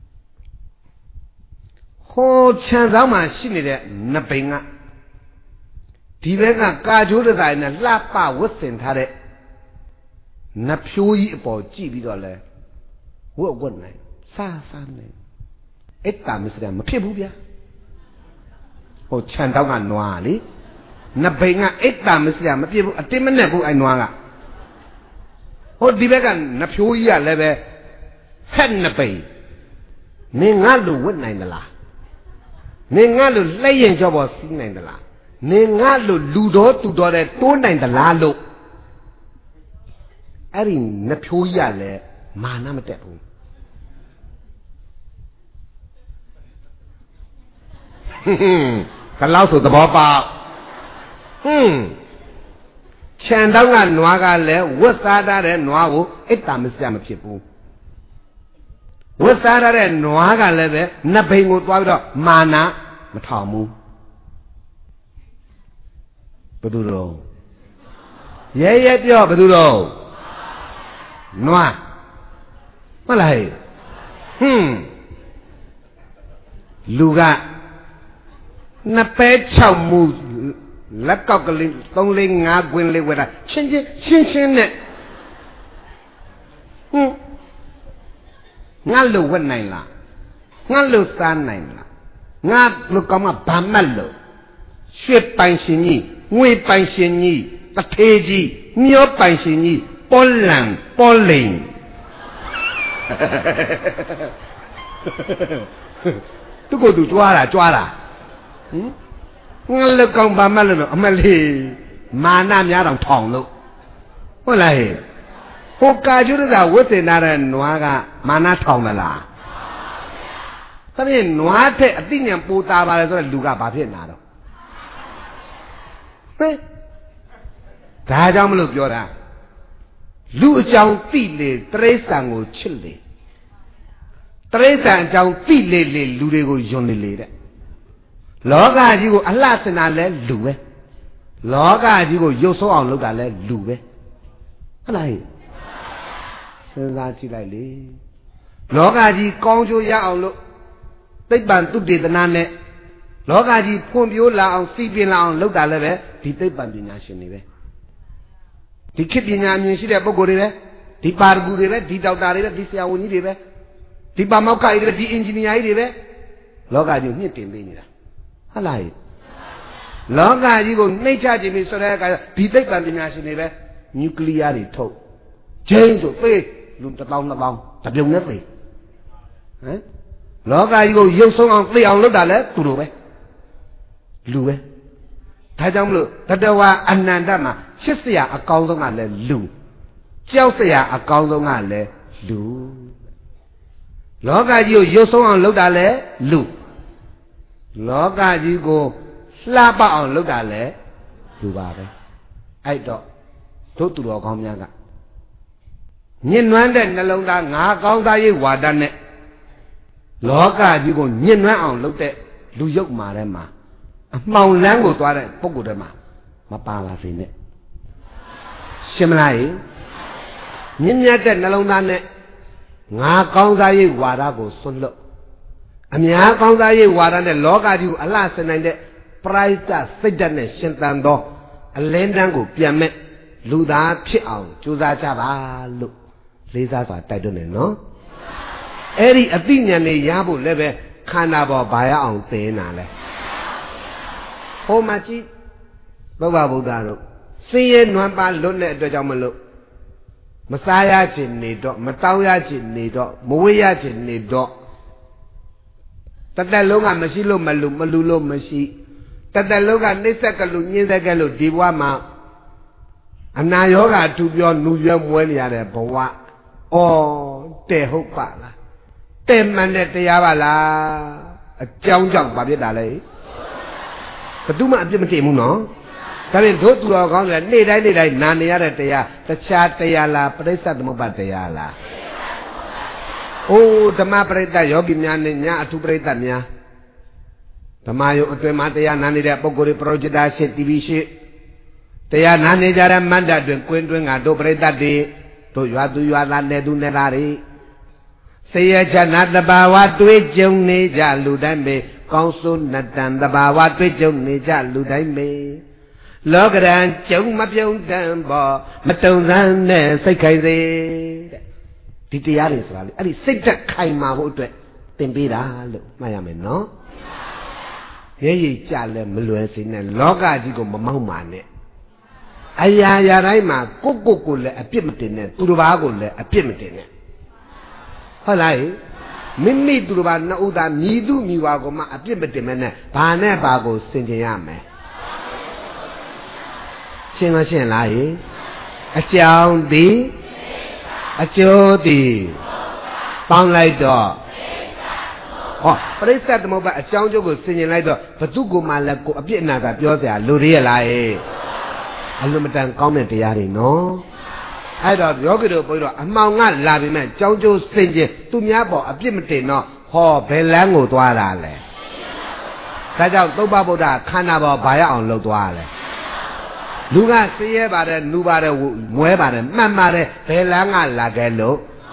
ဟိုခြံဆောင်မှာရှိနေတဲ့နပိန်ကဒီဘက်ကကာကျိုးတစားနဲ့လှပဝတ်ဆင်ထားတဲ့နဖြိုးကြီးအပေါ်ကြည့်ပြီးတော့လဲဝတ်နိုင် sa này ít tạm mới xem mà phía bù bia ô chăn tao ngàn noa đi nạp bể ngà ít tạm mới xem mà phía bù tìm mình nè bù ai noa cả ô đi béกันnạp phiêu gì à lại bé hết nạp bể nên ngã lù quất này là nên ngã lù lấy yên cho bỏ xin này là nên ngã lù lù đó tụ đó để tối này là lù ấy thì nạp phiêu gì à lại mà nó mới đẹp không cái lão số tập bảo chàng tao ngàn noa cái lẽ vớt sa ra để noa vô ít tạm mới xem mà phiền bu vớt sa ra để noa cái lẽ về nạp bể ngột vào đó mà na mà thảo mu bắt đầu rồi yeပြောbắt đầu rồi noa mà lại luga nạp bể chào mu lá cọc cái linh tông linh ngã quên linh vậy là xin nè ngã lù quên này là ngã lù san này là ngã lù có mà bám mắt lù xuyên bàn xin nhỉ nguy bàn xin nhỉ ta thế gì nhớ bàn xin nhỉ bó lình tôi có tụi choa là ngã lù con bám mắt lù mà lì mà nam nhá đồng thòng lù có lại cô ca chú đó vớt thế nào là nóa cả mà na thòng là sao vậy nóa thế tin nhầm bù ta vào rồi lù cả bà phiền nào đâu đại trong lúcပြောra lù trong tỷ lệ tres sang ngồi chết lệ tres sang trong tỷ lệ lù để ngồi yong lệ đấy ló cả gì cô Allah thế nào là lù ấy ló cả gì cô yêu số ông lúc đó là lù ấy cái nàyစဉ်းစားကြည့်လိုက်လေလောကကြီးကောင်းကျိုးရအောင်လို့သိပ္ပံသုတေသနနဲ့လောကကြီးဖွံ့ဖြိုးလာအောင်စီပင်လာအောင်လုပ်တာလည်းပဲဒီသိပ္ပံပညာရှင်တွေပဲဒီခေတ်ပညာအမြင်ရှိတဲ့ပုဂ္ဂိုလ်တွေပဲဒီပါရဂူတွေပဲဒီဒေါက်တာတွေပဲဒီဆရာဝန်ကြီးတွေပဲဒီပါမောက္ခတွေပဲဒီအင်ဂျင်နီယာတွေပဲလောကကြီးမြင့်တင်ပေးနေတာဟုတ်လားလောကကြီးကိုနှိမ့်ချခြင်းပြီဆိုတဲ့အခါဒီသိပ္ပံပညာရှင်တွေပဲနျူကလ িয়ার တွေထုတ်ကျင်းဆိုပေးလူ1000 2000တပြုံနဲ့သိဟမ်လောကကြီးကိုရုပ်ဆုံးအောင်သိအောင်လုပ်တာလဲသူတို့ပဲလူပဲဒါကြောင့်မလို့တတဝါအနန္တမှာချစ်စရာအကောင်းဆုံးကလည်းလူကြောက်စရာအကောင်းဆုံးကလည်းလူလောကကြီးကိုရုပ်ဆုံးအောင်လုပ်တာလဲလူလောကကြီးကိုလှပအောင်လုပ်တာလဲလူပါပဲအဲ့တော့တို့သူတော်ကောင်းများကညှဉ်းနှွမ်းတဲ့နှလုံးသားငါကောင်းသားရေးဝါဒနဲ့လောကကြီးကိုညှဉ်းနှွမ်းအောင်လုပ်တဲ့လူရုပ်မာထဲမှာအမှောင်လန်းကိုသွားတဲ့ပုဂ္ဂိုလ်တွေမှာမပါပါစေနဲ့ရှင်းမလားညှဉ်းမြတ်တဲ့နှလုံးသားနဲ့ငါကောင်းသားရေးဝါဒကိုစွန့်လွတ်အများကောင်းသားရေးဝါဒနဲ့လောကကြီးကိုအလှဆင်နိုင်တဲ့ပရိသတ်စိတ်ဓာတ်နဲ့ရှင်သန်သောအလင်းတန်းကိုပြန်မဲ့လူသားဖြစ်အောင်ကြိုးစားကြပါလို့လေးစားစွာတိုက်တွန်းတယ်နော်အဲ့ဒီအသိဉာဏ်လေးရဖို့လည်းပဲခန္ဓာပေါ်ဘာရအောင်သင်တာလဲဟိုမှာကြည့်ဘုရားဗုဒ္ဓတို့စင်ရဲနွမ်းပါလွတ်တဲ့အတွက်ကြောင့်မလို့မစားရခြင်းနေတော့မတောင်းရခြင်းနေတော့မဝေးရခြင်းနေတော့တသက်လုံးကမရှိလို့မလူလို့မရှိတသက်လုံးကနှိစ္စကလူညင်းသက်ကလူဒီဘဝမှာအနာယောဂအထူးပြောနူရွယ်မွဲနေရတဲ့ဘဝတဲ့ဟုတ်ပါလားတဲ့မှန်တဲ့တရားပါလားအကြောင်းကြောင့်ဘာဖြစ်တာလဲဘယ်သူမှအပြစ်မတင်ဘူးနော်ဒါပြင်တို့သူတော်ကောင်းတွေကနေ့တိုင်းနာနေရတဲ့တရားတခြားတရားလားပရိစ္ဆသမုပ္ပါတရားလားအိုးဓမ္မပရိသတ်ယောဂီများနဲ့ညာအထူးပရိသတ်များဓမ္မယုံအတွင်မှာတရားနာနေတဲ့ပုဂ္ဂိုလ်တွေပရောဂျက်တာရှိတီဗီရှိတရားနာနေကြတဲ့မန္တတွင်ကွင်းတွင်ကတို့ပရိသတ်တွေတို့ရွာသူရွာသားနယ်သူနယ်သားတွေစေရချနာတဘာဝတွေ့ကြုံနေကြလူတိုင်းပဲကောင်းစိုးနတန်တဘာဝတွေ့ကြုံနေကြလူတိုင်းပဲလောကရန်ကြုံမပြုံးတန်ပေါ်မတုံဆန်းနဲ့စိတ်ခိုင်စေတဲ့ဒီတရားတွေဆိုတာလေအဲ့ဒီစိတ်သက်ခိုင်မာဖို့အတွက်သင်ပေးတာလို့မှတ်ရမယ်နော်ရဲရည်ကြလဲမလွယ်စေနဲ့လောကကြီးကိုမမောက်မာနဲ့အရာရာတိုင်းမှာကိုလည်းအပြစ်မတင်နဲ့သူတစ်ပါးကိုလည်းအပြစ်မတင်နဲ့ဟုတ်လားမိမိသူတစ်ပါးနှစ်ဦးသားမြည်သူမြည်ဝါကိုမှအပြစ်မတင်မဲနဲ့ဘာနဲ့ဘာကိုဆင်ခြင်ရမယ်ရှင်းလားအကြောင်းသည်အကျိုးသည်ပေါင်းလိုက်တော့ဟောပရိစ္ဆေသမုပ္ပါအကြောင်းကျိုးကိုဆင်ခြင်လိုက်တော့ဘသူကိုမှလည်းကိုအပြစ်အနာသာပြောเสียလူတွေရလားအလွန်မတန်ကောင်းတဲ့တရားတွေနော်အဲ့တော့ယောဂီတို့ဘုန်းကြီးတို့အမှောင်ကလာပြီမဲ့ကြောင်းကျိုးဆင်ခြင်သူများပေါ်အပြစ်မတင်တော့ဟောဘယ်လမ်းကိုသွားတာလဲဒါကြောင့်သုဘဗုဒ္ဓခန္ဓာပေါ်ဘာရအောင်လုပ်သွားလဲလူကစရဲပါတယ်နူပါတယ်မွဲပါတယ်မှတ်ပါတယ်ဘယ်လမ်းကလာခဲ့လို့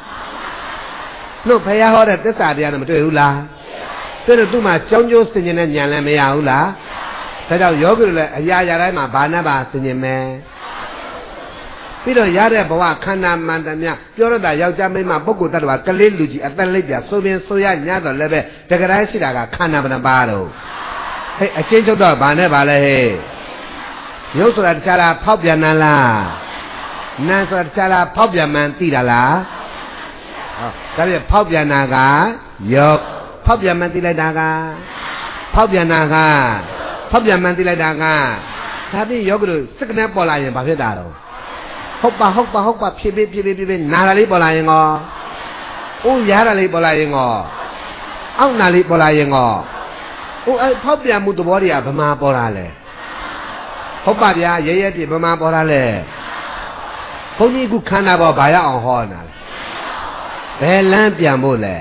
ဘုရားဟောတဲ့သစ္စာတရားနဲ့မတွေ့ဘူးလားတွေ့တော့သူ့မှာကြောင်းကျိုးဆင်ခြင်တဲ့ဉာဏ်လည်းမရဘူးလားဒါကြောင့်ယောဂီတို့လည်းအရာရာတိုင်းမှာဘာနဲ့ပါဆင်ခြင်မယ်ပြီးတော့ရတဲ့ဘဝခန္ဓာမှန်တည်းများပြောရတာယောက်ျားမိန်းမပုဂ္ဂိုလ်တ attva ကလေးလူကြီးအသက်လက်ပြဆိုပင်ဆိုရညတော့လည်းပဲတကယ်တမ်းရှိတာကခန္ဓာဘယ်နှပါတော့ဟဲ့အချင်းချုပ်တော့ဘာနဲ့ပါလဲဟဲ့ရုပ်ဆိုတာတခြားလားဖောက်ပြန်လားနာမ်ဆိုတာတခြားလားဖောက်ပြန်မှန်သိတာလားဟောဒါပြဖောက်ပြန်တာကယောဖောက်ပြန်မှန်သိလိုက်တာကဖောက်ပြန်တာကဖောက်ပြန်မှန်သိလိုက်တာကဒါပြယောဂတို့စက္ကနဲ့ပေါ်လာရင်ဘာဖြစ်တာတော့ဟုတ်ပါဖြည်းဖြည်းနာတာလေးပေါ်လာရင်ကောအိုးရတာလေးပေါ်လာရင်ကောအောက်နာလေးပေါ်လာရင်ကောအိုးဖောက်ပြန်မှုသဘောတွေကဘယ်မှာပေါ်လာလဲဟုတ်ပါဗျာရဲပြဘယ်မှာပေါ်လာလဲဘုန်းကြီးကခန္ဓာပေါ်ဘာရအောင်ဟောနေတာလဲဘယ်လမ်းပြန်ဖို့လဲ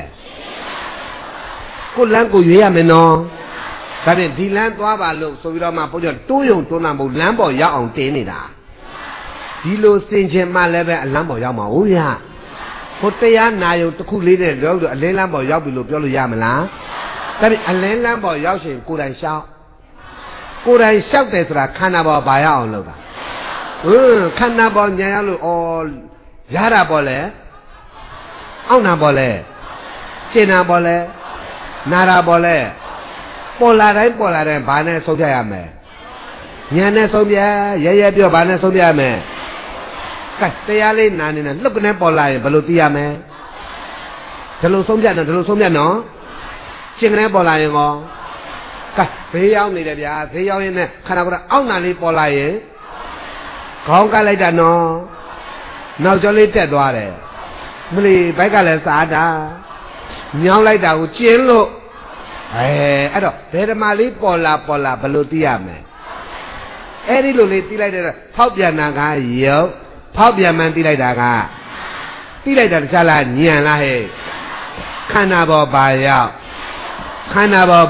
ကိုလမ်းကိုရွေးရမယ်နော်ဒါဖြင့်ဒီလမ်းသွားပါလို့ဆိုပြီးတော့မှဘုန်းကြီးတိုးယုံတွန်းတာမဟုတ်လမ်းပေါ်ရောက်အောင်တင်းနေတာဒီလိုစင်ချင်မှလည်းပဲအလမ်းပေါ်ရောက်မှာဟုတ်ဗျာဟိုတရားနာယုံတစ်ခုလေးနဲ့တော့အလင်းလမ်းပေါ်ရောက်ပြီလို့ပြောလို့ရမလားဒါဖြင့်အလင်းလမ်းပေါ်ရောက်ရှင်ကိုယ်တိုင်ရှောက်တယ်ဆိုတာခန္ဓာပေါ်ဘာရအောင်လုပ်တာခန္ဓာပေါ်ညာရောက်လို့ရတာပေါ်လဲအောက်နာပေါ်လဲရှင်းနာပေါ်လဲနာတာပေါ်လဲပေါ်လာတိုင်းဘာနဲ့ဆုံးဖြတ်ရမလဲညာနဲ့ဆုံးဖြတ်ရဲပြောဘာနဲ့ဆုံးဖြတ်ရမလဲကဲတရားလေးနာနေနဲ့လှုပ်ကနေပေါ်လာရင်ဘယ်လိုသိရမလဲဒီလိုဆုံးဖြတ်နော်ရှင်းကနေပေါ်လာရင်ကောကဲဘေးရောက်နေတယ်ဗျာဘေးရောက်ရင်လည်းခန္ဓာကိုယ်အောက်နာလေးပေါ်လာရင်ခေါင်းကလိုက်တာနော်နောက်ကျောလေးတက်သွားတယ်မလီဘိုက်ကလည်းစားတာညောင်းလိုက်တာကိုကျင်းလို့အဲ့တော့ဘယ်ဓမ္မလေးပေါ်လာဘယ်လိုသိရမလဲအဲ့ဒီလိုလေးသိလိုက်တဲ့ဖောက်ပြန်တာကရုပ်ဖောက်ပြန်မှန်သိလိုက်တာကသိလိုက်တာတခြားလားညံလားဟဲ့ခန္ဓာပေါ်ပါရောက်ခန္ဓာပေါ်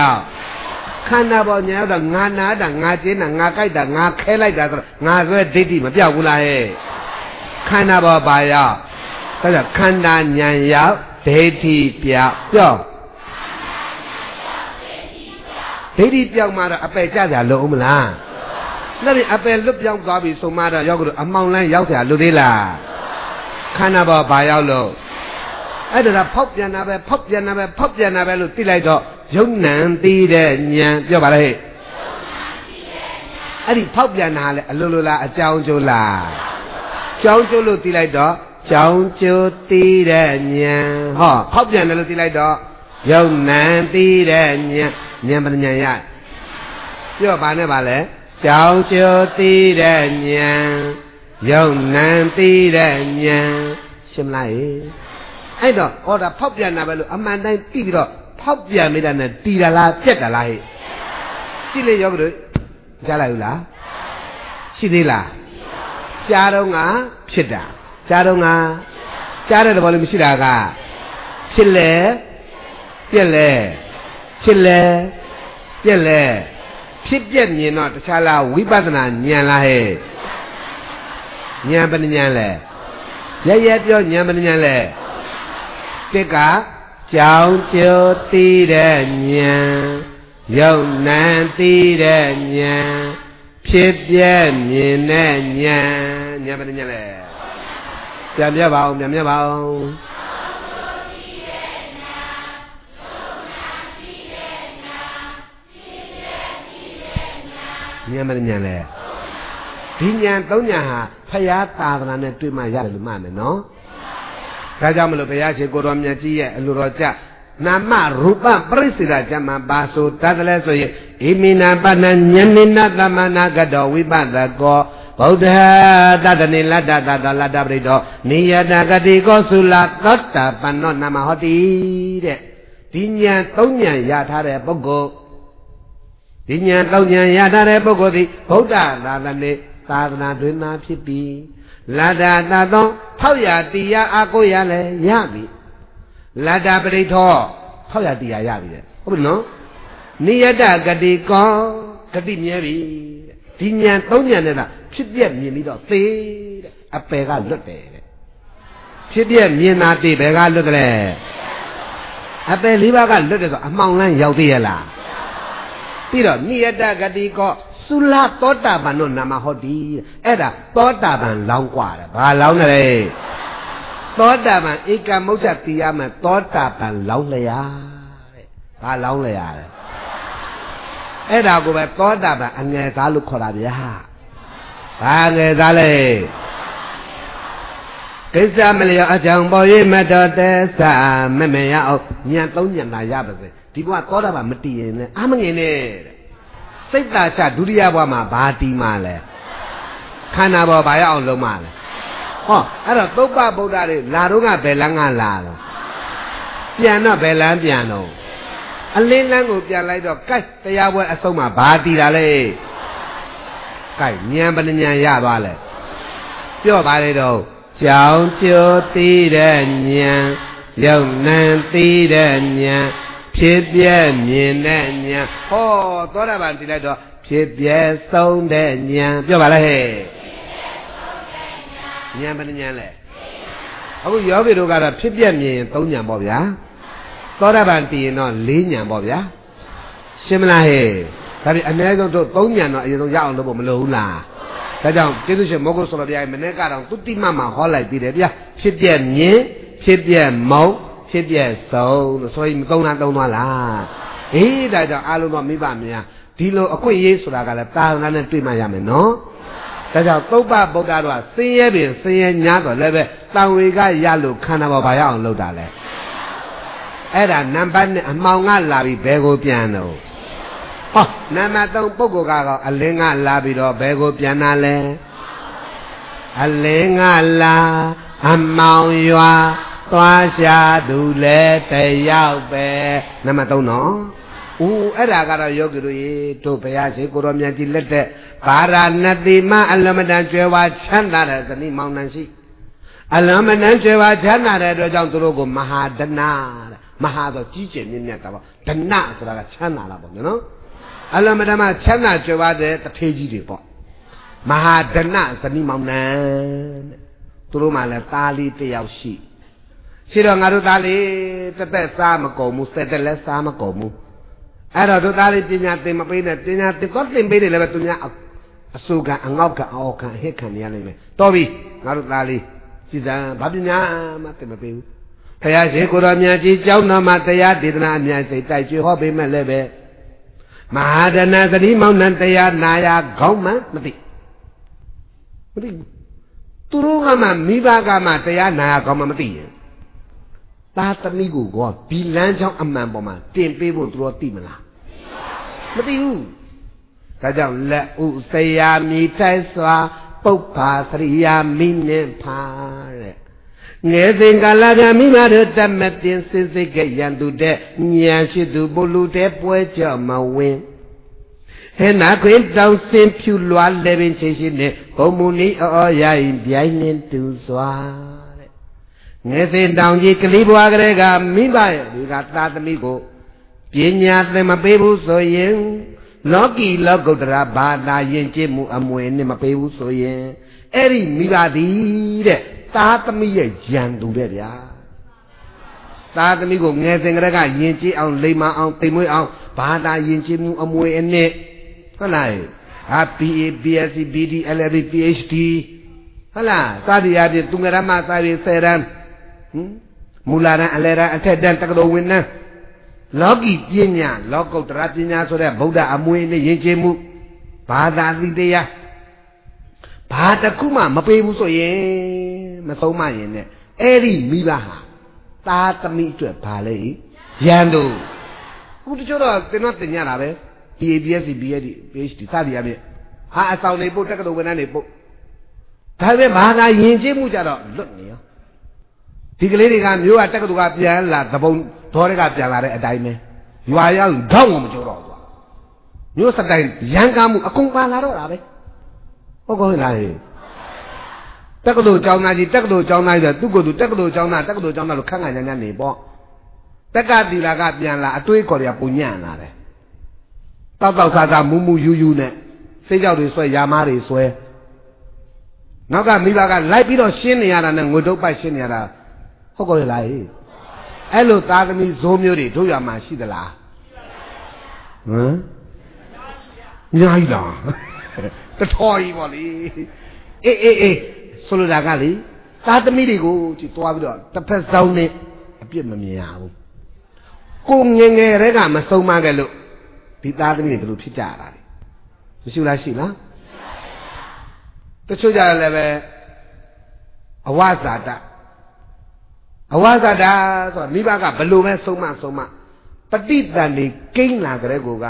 ညာရောက်တော့ငါနာတာငါကျင်းတာငါကြိုက်တာငါခဲလိုက်တာဆိုတော့ငါဆွဲဒိဋ္ဌိမပြောက်ဘူးလားဟဲ့ခန္ဓာပေါ်ပါရောက်ဒါကြောင့်ခန္ဓာညာရောက်ဒိဋ္ဌိပြောက်ဒိဋ္ဌိပြောက်မှတော့အပယ်ကျကြလို့မလားလက်ပြီးအပယ်လွတ်ပြောင်းသွားပြီဆိုမှတော့ရောက်ကြလို့အမောင်လန်းရောက်เสียလို့သေးလားခန္ဓာပေါ်ဘာရောက်လို့အဲ့ဒါဖောက်ပြန်တာပဲလို့သိလိုက်တော့ယုံနံသိတဲ့ဉာဏ်ပြောပါလားဟဲ့အဲ့ဒီဖောက်ပြန်တာလေအလိုလိုလားအကြောင်းကျိုးလားကြောင်းကျိုးလို့သိလိုက်တော့ကြောင်းကျိုးသိတဲ့ဉာဏ်ဟောဖောက်ပြန်တယ်လို့သိလိုက်တော့ယုံနံသိတဲ့ဉာဏ်ဘယ်ဉာဏ်ရပြောပါနဲ့ပါလေကြောင်းကျိုးသိတဲ့ဉာဏ်ယုံနံသိတဲ့ဉာဏ်ရှင်းမလားအဲ့တော့ဟောတာဖောက်ပြန်တာပဲလို့အမှန်တိုင်းသိပြီးတော့ဖောက်ပြန်မိတာနဲ့တီတာလားပြက်တာလားဟဲ့ကြည့်လေယောဂတို့ကြားလိုက်ဘူးလားရှိသေးလားကြားတော့ငါဖြစ်တာကြားတော့ငါကြားတဲ့သဘောလေးမရှိတာကဖြစ်လေပြက်လေဖြစ်လေပြက်လေဖြစ်ပြက်မြင်တော့တခြားလားဝိပဿနာဉာဏ်လားဟဲ့ဉာဏ်ဘယ်ဉာဏ်လဲရဲပြောဉာဏ်ဘယ်ဉာဏ်လဲတစ်ကကြောင်းကျိုးသိတဲ့ဉာဏ်ယုံနံသိတဲ့ဉာဏ်ဖြစ်ပြမြင်တဲ့ဉာဏ်ဘယ်ဉာဏ်လဲပြန်ပြပါအောင်ပြန်ပြပါအောင်ဉာဏ်မဉာဏ်လဲဒီဉာဏ်သုံးဉာဏ်ဟာဖရာသာသနာနဲ့တွေ့မှရတယ်လို့မှတ်မယ်နော်ဒါကြောင့်မလို့ဘုရားရှင်ကိုတော်မြတ်ကြီးရဲ့အလိုတော်ကြနာမရူပပရိစ္ဆေဒကျမ်းမှာပါဆိုတတ်တယ်လဲဆိုရင်ဣမိနာပဏဉာဏိနသမနာကတောဝိပဿကောဗုဒ္ဓတတနိလတ္တတတလတ္တပရိတောနိယတဂတိကောသုလသောတာပန္နောနာမဟောတိတဲ့ဒီဉာဏ်သုံးဉာဏ်ရထားတဲ့ပုဂ္ဂိုလ်ဒီဉာဏ်သုံးဉာဏ်ရထားတဲ့ပုဂ္ဂိုလ်သည်ဗုဒ္ဓသာသနေသာသနာတွင်သာဖြစ်ပြီးလတ္တတသောထောက်ရတရားအာကိုရလဲရပြီလတ္တပရိထောထောက်ရတရားရပြီတဲ့ဟုတ်ပြီနော်နိယတဂတိကောဂတိမြဲပြီဒီဉာဏ်သုံးဉာဏ်နဲ့လားဖြစ်ပြက်မြင်ပြီးတော့သေတဲ့အပယ်ကလွတ်တယ်တဲ့ဖြစ်ပြက်မြင်တာသေဘယ်ကလွတ်တယ်အပယ်လေးပါးကလွတ်တယ်ဆိုအမှောင်လန်းရောက်သေးရလားပြီးတော့နိယတဂတိကောသုလသောတာပန်တို့နာမဟောတိအဲ့ဒါသောတာပန်လောင်းกว่าတယ်ဘာလောင်းတယ်လဲသောတာပန်ဧကမုဋ္ဌတိယမှာသောတာပန်လောင်းလျာတဲ့ဘာလောင်းလျာလဲအဲ့ဒါကိုပဲသောတာပန်အငယ်သားလို့ခေါ်တာဗျာဘာငယ်သားလဲကိစ္စမလျောအကြောင်းပေါ်၍မတော်တဲ့စာမမရအောင်ညံသုံးညံသာရပါစေဒီဘဝသောတာပန်မတည်ရင်လည်းအမငင်နဲ့စိတ်သာချဒုတိယဘဝမှာဘာတီးမှလဲခန္ဓာပေါ်ဘာရအောင်လုံးမှလဲဟောအဲ့တော့သုပ္ပဗုဒ္ဓတွေလာတော့ကဘယ်လမ်းကလာတော့ပြန်တော့ဘယ်လမ်းပြန်တော့အလင်းလန်းကိုပြန်လိုက်တော့ကိုက်တရားပွဲအဆုံးမှာဘာတီးတာလဲကိုက်ဉာဏ်ပညာရသွားလဲပြောပါလေတော့ကြောင်ကျိုးသိတဲ့ဉာဏ်ယုံနံသိတဲ့ဉာဏ်ဖြစ်ပြမြင်တဲ့ဉာဏ်ဟောသောတာပန်တည်လိုက်တော့ဖြစ်ပြဆုံးတဲ့ဉာဏ်ပြောပါလားဟဲ့ဉာဏ်ဘယ်နှဉာဏ်လဲအခုယောဂီတို့ကတော့ဖြစ်ပြမြင်ရင်၃ဉာဏ်ပေါ့ဗျာသောတာပန်တည်ရင်တော့၄ဉာဏ်ပေါ့ဗျာရှင်းမလားဟဲ့ဒါပြင်အနည်းဆုံးတို့၃ဉာဏ်တော့အရင်ဆုံးရအောင်လုပ်ဖို့မလိုဘူးလားဒါကြောင့်ကျေးဇူးရှင်မောဂုဆိုတော်ဗျာမနေ့ကတော့သူတိမမှာဟောလိုက်ပြီးတယ်ဗျာဖြစ်ပြမြင်ဖြစ်ပြမုံဖြစ်ပြဆုံးလို့ဆိုရင်မသုံးသွားလားအေးဒါကြောင့်အားလုံးတော့မိဘများဒီလိုအခွင့်အရေးဆိုတာကလည်းသာသနာနဲ့တွေ့မှရမယ်နော်ဒါကြောင့်သုပ္ပဗုဒ္ဓတို့ကဆင်းရဲပင်ဆင်းရဲညာတော့လည်းပဲတန်ဝေကရလို့ခန္ဓာပေါ်ဘာရအောင်လုပ်တာလဲအဲ့ဒါနံပါတ်1အမှောင်ကလာပြီးဘယ်ကိုပြန်တော့ဟောနံပါတ်3ပုဂ္ဂိုလ်ကတော့အလင်းကလာပြီးတော့ဘယ်ကိုပြန်တာလဲအလင်းကလာအမှောင်ရွာသွားရှာသူလဲတယောက်ပဲနံပါတ်3နော်ဦးအဲ့ဒါကတော့ယောဂီတို့ရေတို့ဘုရားရှင်ကိုရောမြတ်ကြီးလက်တဲ့ဗာရာဏသီမအလမတန်ကျွယ်ဝချမ်းသာတဲ့ဇနီးမောင်နှံရှိအလမတန်ကျွယ်ဝချမ်းသာတဲ့အတွက်ကြောင့်သူတို့ကိုမဟာဒနာတဲ့မဟာဆိုကြီးကျယ်မြင့်မြတ်တာပေါ့ဒနာဆိုတာကချမ်းသာတာပေါ့နော်အလမတန်မှာချမ်းသာကျွယ်ဝတဲ့တထေးကြီးတွေပေါ့မဟာဒနာဇနီးမောင်နှံတဲ့သူတို့မှလည်းသားလေးတစ်ယောက်ရှိတော့ငါတို့သားလေးတစ်သက်စားမကုန်ဘူးဆက်တက်လည်းစားမကုန်ဘူးအဲ့တော့တို့သားလေးပညာသင်မပေးနဲ့ပညာသင်တော့သင်ပေးတယ်လည်းပဲသူများအဆူခံအငေါက်ခံအော်ခံဟစ်ခံရလိမ့်မယ်တော်ပြီငါတို့သားလေးကြည်စံဘာပညာမှသင်မပေးဘူးဘုရားရှင်ကိုတော်မြတ်ကြီးကျောင်းတော်မှာတရားဒေသနာအများစိတ်တိုက်ကျွေးဟောပေးမဲ့လည်းပဲမဟာဒနာသတိမောင်နှံတရားနာရခေါင်းမှမသိဘူးသူတို့ကမှမိဘကမှတရားနာရခေါင်းမှမသိရင်သားသမီးကိုကောဒီလမ်းကြောင်းအမှန်ပေါ်မှာတင်ပေးဖို့သူတို့သိမလားမသိဘူးဒါကြောင့်လက်ဥစရာမိတိုက်စွာပုပ္ပါသရိယာမိနဲ့ဖာတဲ့ငယ်စဉ်ကာလကမိမတို့တတ်မတင်စစ်စစ်ကရန်သူတဲ့ဉာဏ်ရှိသူဘုလူတဲ့ပွဲကြောမဝင်ဟဲ့နာခွင်တောင်စင်ဖြူလွားလည်းပင်ချင်းချင်းနဲ့ဘုံမူနီအော်ရရင်ပြိုင်နေတူစွာငယ်စဉ်တောင်ကြီးကလေးဘွားကလေးကမိဘရဲ့ဒီကသာသမီကိုပညာသင်မပေးဘူးဆိုရင်လောကီလောကုတ္တရာဘာသာယဉ်ကျေးမှုအမွေနဲ့မပေးဘူးဆိုရင်အဲ့ဒီမိဘသည်တဲ့သာသမီရဲ့ရန်သူတဲ့ဗျာသာသမီကိုငယ်စဉ်ကလေးကယဉ်ကျေးအောင်လိမ္မာအောင်သိမ်မွေ့အောင်ဘာသာယဉ်ကျေးမှုအမွေအနှစ်ဟုတ်လားဟာ BA BSc BD LLB PhD Hala, tadi ada tunggal ramah tadi seran. Mularan aleran atedan tak ada winna. Lagi pinya, lokau terapinya sudah Buddha amui ni yenjemu. Pada dia. Pada kuma mape buso ye, masau mai ne. Eri milah. Ta tami itu balai. Yandu. Kudu coro tenot tenya lah be. PhD tadi ada. Ha asal ni pun tak ada winna ni pun. Tapi mana yenje mu jaro lut ni yo. Dikali ni kan yo ada ketuga pian lah, tapi thore ka pian lah ada adai me. Yo ayah dong mu joro tu. Yo sedai yang kamu akung pala ro lah be. Kau lah ni. Tak ketu jauh naji, tak ketu jauh naji, tu ketu tak ketu jauh na lu kang aja ni bo. Tak kadi lah ka pian lah, tu ikut dia punya lah be. Tahu saja mumu yu ne. Sejauh tu suai yamari suai. Naga milaga lai piro shin ni ara na ngudok pa shin ni ara hok ko lai ai lo ta thami zo myo de dou ya ma shi da la nyai la ta thoi bo li so lo da ka li ta thami de ko chi twa pi do ta phat saung ni a piet ma myin ya bu ko ngenge re ka ma saung ma ke lo di ta thami ni blo phit ja la ma shu la shi laတချို့ကြလည်းပဲအဝဇာတဆိုတာမိဘကဘလို့ပဲဆုံးမပဋိသန္ဓေကိန်းလာကြတဲ့ကိုက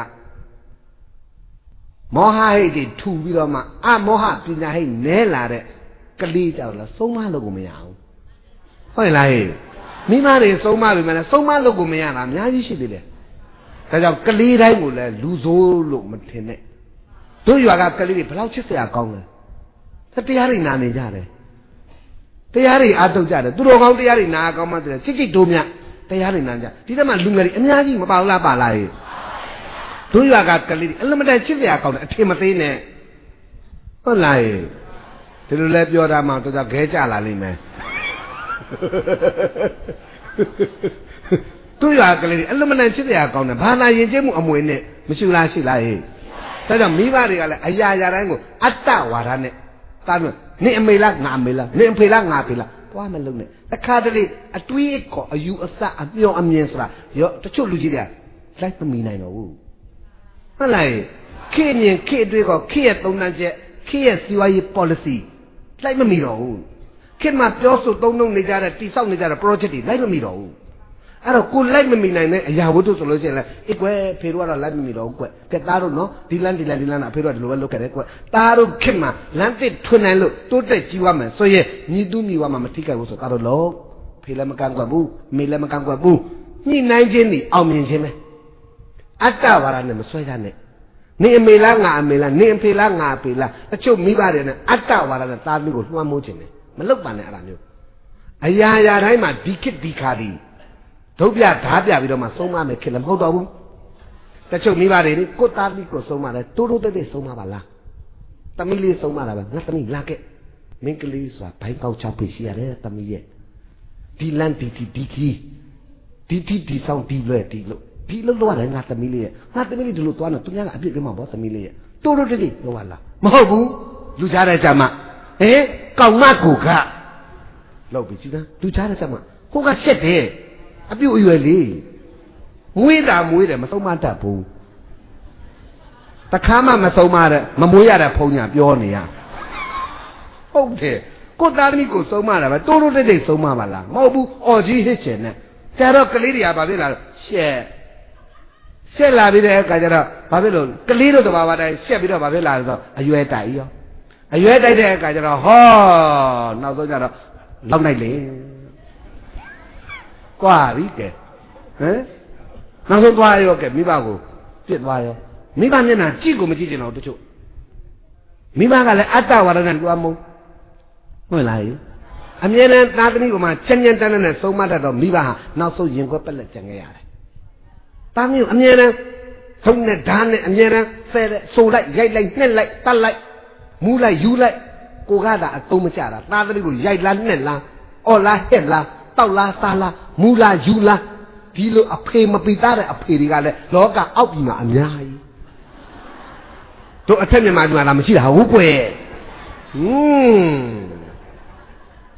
မောဟဟိတ်တွေထူပြီးတော့မှအမောဟပညာဟိတ်နဲလာတဲ့ကလေးကြောင့်လားဆုံးမလို့ကိုမရဘူးဟုတ်လားဟဲ့မိမတွေဆုံးမလို့မလဲဆုံးမလို့ကိုမရတာအများကြီးရှိသေးတယ်ဒါကြောင့်ကလေးတိုင်းကိုလည်းလူဆိုးလို့မထင်နဲ့တို့ရွာကကလေးတွေဘယ်လောက်ချစ်စရာကောင်းလဲတရားတွေနာနေကြတယ်တရားတွေအားထုတ်ကြတယ်သူတော်ကောင်းတရားတွေနာကောင်းမှတယ်ချစ်တိုးမြတရားတွေနာကြဒီတည်းမှာလူငယ်တွေအများကြီးမပါဘူးလားပါလားတို့ရွာကကလေးတွေအလမတန်ချစ်စရာကောင်းတယ်အထင်မသေးနဲ့ဟုတ်လားဒီလိုလဲပြောတာမှတော့ခဲကြလာလိမ့်မယ်တို့ရွာကလေးတွေအလမတန်ချစ်စရာကောင်းတယ်ဘာသာယဉ်ကျေးမှုအမွေနဲ့မရှိလားရှိလားဒါကြောင့်မိဘတွေကလည်းအရာတိုင်းကိုအတ္တဝါဒနဲ့တားနေအမေလားငါအမေလားနေအဖေလားငါဖေလားသွားမလုံးနဲ့တခါတလေအတွေးခေါ်အယူအဆအပြောင်းအမြင်ဆိုတာရောတချို့လူကြီးတွေကလိုက်မမီနိုင်တော့ဘူးဟုတ်လားခေမြင်ခေအတွေးခေါ်ခေရဲ့သုံးနှန်းချက်ခေရဲ့စီဝါရေး policy လိုက်မမီတော့ဘူးခေမှာပြောဆိုသုံးနှုန်းနေကြတဲ့တိဆောက်နေကြတဲ့ project တွေလိုက်မမီတော့ဘူးအဲ့တော့ကိုလိုက်မမီနိုင်တဲ့အရာဝတ္ထုဆိုလို့ရှိရင်လည်းအကွယ်ဖေတို့ကတော့လိုက်မမီတော့ဘူးကွကဲသားတို့နော်ဒီလန်းအဖေတို့ကဒီလိုပဲလုပ်ခဲ့တယ်ကွသားတို့ခင်မှာလမ်းတစ်ထွန်းနိုင်လို့တိုးတက်ကြီးဝမယ်ဆိုရင်ညီတူးမိဝမှာမထိခိုက်ဘူးဆိုသားတို့လုံးဖေလည်းမကန့်ကွက်ဘူးမေလည်းမကန့်ကွက်ဘူးညှိနှိုင်းခြင်းนี่အောင်မြင်ခြင်းပဲအတ္တဝါဒနဲ့မဆွဲကြနဲ့နေအမေလားငါအမေလားနေအဖေလားငါအဖေလားအချုပ်မိပါတယ်နဲ့အတ္တဝါဒနဲ့သားမျိုးကိုလွှမ်းမိုးခြင်းနဲ့မလုပ်ပါနဲ့အဲ့ဒါမျိုးအရာတိုင်းမှာဒီခေတ်ဒီခါဒီဒုပြဓာပြပြီးတော့မှဆုံးမမယ်ခင်လည်းမဟုတ်တော့ဘူးတချို့မိဘတွေကိုသားပြီးကိုဆုံးမတယ်တိုးတဲ့ဆုံးမပါလားသမီးလေးဆုံးမတာပဲငါသမီးလာခဲ့မင်းကလေးဆိုတာဘိုင်းကောက်ချပိရှိရတယ်သမီးရဲ့ဒီလန်ဒီဆောင်ဒီလွဲဒီလို့ဒီလို့တော့လည်းငါသမီးလေးရဲ့ငါသမီးလေးဒီလိုသွားတော့သူများကအပြစ်ပြမှာပေါ့သမီးလေးရဲ့တိုးတဲ့လို့ပါလားမဟုတ်ဘူးလူချတဲ့ကြမှာကောင်မကိုကလောက်ပြီကြည့်သားလူချတဲ့ကြမှာကိုကရှက်တယ်အပြုတ်အရွယ်လေးမွေးတယ်မဆုံးမတတ်ဘူးတခါမှမဆုံးမတဲ့မမွေးရတဲ့ဖုံညာပြောနေရဟုတ်တယ်ကိုသားသမီးကိုဆုံးမတာပဲတိုးတိတ်ဆုံးမပါလားမဟုတ်ဘူးအော်ကြီးဟစ်ချင်နဲ့ကျတော့ကလေးတွေကဘာဖြစ်လာလဲရှက်လာပြီးတဲ့အခါကျတော့ဘာဖြစ်လို့ကလေးတို့တဘာဝတိုင်းရှက်ပြီးတော့ဘာဖြစ်လာလဲဆိုအရွယ်တိုက်တဲ့အခါကျတော့ဟောနောက်ဆုံးကျတော့လောက်နိုင်လေကွာပြီကဲနောက်ဆုံးသွားရောကဲမိဘကိုပြစ်သွားရောမိဘမျက်နှာကြည့်ကိုမကြည့်ချင်တော့တချို့မိဘကလည်းအတ္တဝါဒနဲ့လွှမ်းမိုးဟုတ်လားအမြဲတမ်းသားသမီးကမှချမ်းချမ်းတန်းနဲ့ဆုံးမတတ်တော့မိဘဟာနောက်ဆုံးရင်ခွက်ပက်လက်ကြံခဲ့ရတယ်သားသမီးအမြဲတမ်းထုံးနဲ့ဓာတ်နဲ့အမြဲတမ်းဆဲတဲ့ဆိုလိုက်ရိုက်လိုက်နှက်လိုက်တတ်လိုက်မူးလိုက်ယူလိုက်ကိုကသာအသုံးမကျတာသားသမီးကိုရိုက်လားနှက်လားအော်လားဟက်လားတောက်လားစားလားမူလားယူလားဒီလိုအဖေမပိသားတဲ့အဖေတွေကလည်းလောကအောက်ပြည်မှာအများကြီးတို့အထက်မြန်မာပြည်မှာလာမရှိတာဟုတ်ကွယ်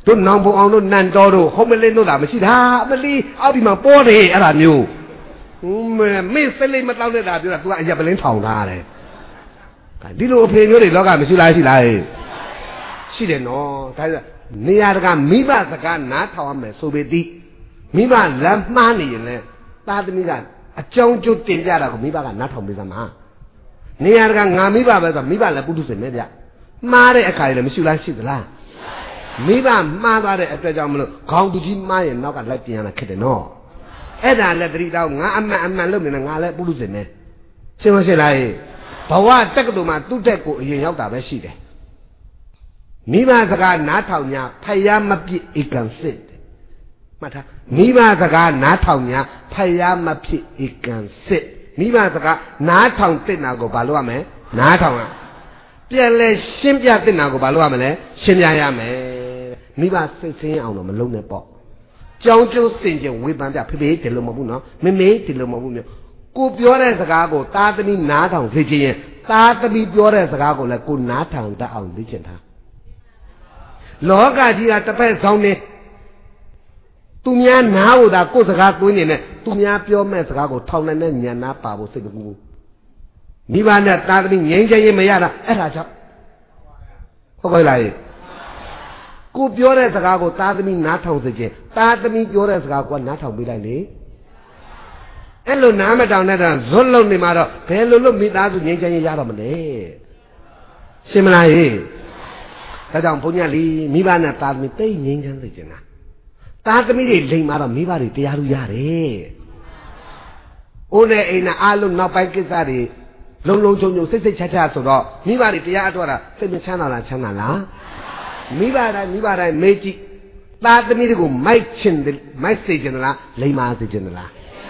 တို့နောင်ပုံအောင်တို့နန်တော်တို့ဟုတ်မလင်းတို့တာမရှိတာမလီအောက်ဒီမှာပေါ်တယ်အဲ့ဒါမျိုးမင်းစလိမတောက်တဲ့တာပြောတာ तू ကအရက်ပလင်းထောင်ထားတယ်ဒီလိုအဖေမျိုးတွေလောကမရှိလားရှိလားရှိတယ်နော်ဒါဆိုနေရာတကာမိဘစကားနားထောင်ရမယ်ဆိုပေသည် မိဘလမ်းမှားနေရင်လည်းသားသမီးကအကြောင်းကျိုးတင်ပြတာကိုမိဘကနားထောင်ပေးသမှာနေရာကငါမိဘပဲဆိုမိဘလည်းပုထုဇဉ်ပဲဗျမှားတဲ့အခါလည်းမရှိလားရှိသလားမိဘမှားသွားတဲ့အတွက်ကြောင့်မလို့ခေါင်းတူကြီးမှားရင်နောက်ကလိုက်ပြန်ရတာခက်တယ်နော်အဲ့ဒါလည်းတတိတောင်းငါအမှန်လုပ်နေတယ်ငါလည်းပုထုဇဉ်ပဲရှင်းမရှိလားဘဝတက္ကသိုလ်မှာသူ့တက်ကိုအရင်ရောက်တာပဲရှိတယ်မိဘစကားနားထောင်냐ဖယားမပြစ်ဧကံစစ်မှတ်ထားမိဘစကားနားထောင်냐ဖယားမဖြစ်ဧကံစစ်မိဘစကားနားထောင်တဲ့နာကိုဘာလို့ရမလဲနားထောင်ရပြန်လဲရှင်းပြတဲ့နာကိုဘာလို့ရမလဲရှင်းပြရမယ်မိဘစိတ်ဆင်းအောင်တော့မလုံးနဲ့ပေါ့ကြောင်းကျိုးစင်ကြဝေဖန်ပြဖေဖေဒီလိုမဟုတ်ဘူးနော်မေမေဒီလိုမဟုတ်ဘူးမျိုးကိုပြောတဲ့စကားကိုသားသမီးနားထောင်သိချင်ရင်သားသမီးပြောတဲ့စကားကိုလည်းကိုနားထောင်တတ်အောင်သိချင်တာလောကကြီးကတစ်ဖက်ဆောင်နေသူများနားဖို့သာကိုယ်စကားသွင်းနေနဲ့သူများပြောမဲ့စကားကိုထောင်နေတဲ့ညံနာပါဖို့စိတ်မကူဘူးမိဘနဲ့သားသမီးငြိမ်းချမ်းရေးမရတာအဲ့ဒါကြောင့်ဟုတ်ကဲ့လားကိုပြောတဲ့စကားကိုသားသမီးနားထောင်စေခြင်းသားသမီးပြောတဲ့စကားကိုနားထောင်ပေးလိုက်လေအဲ့လိုနားမတောင်နဲ့တော့ဇွတ်လုံးနေမှာတော့ဘယ်လိုလုပ်မိသားစုငြိမ်းချမ်းရေးရတော့မလဲရှင်းမလားဒါကြောင့်ဘုန်းကြီးလေးမိဘနဲ့သားသမီးတိတ်ငြိမ်းချမ်းစေခြင်းလားသားသမီးတွေလိမ်မာတော့မိဘတွေတရားလူရတယ်။ဦးနဲ့အိမ်နဲ့အားလုံးနောက်ပိုင်းကိစ္စတွေလုံလုံချုံချုံစိတ်စိတ်ချချဆိုတော့မိဘတွေတရားအထောက်တာစိတ်မချမ်းသာလားချမ်းသာလားမိဘတိုင်းမေးကြည့်သားသမီးတွေကိုမိုက်စေခြင်းလားလိမ်မာစေခြင်းလား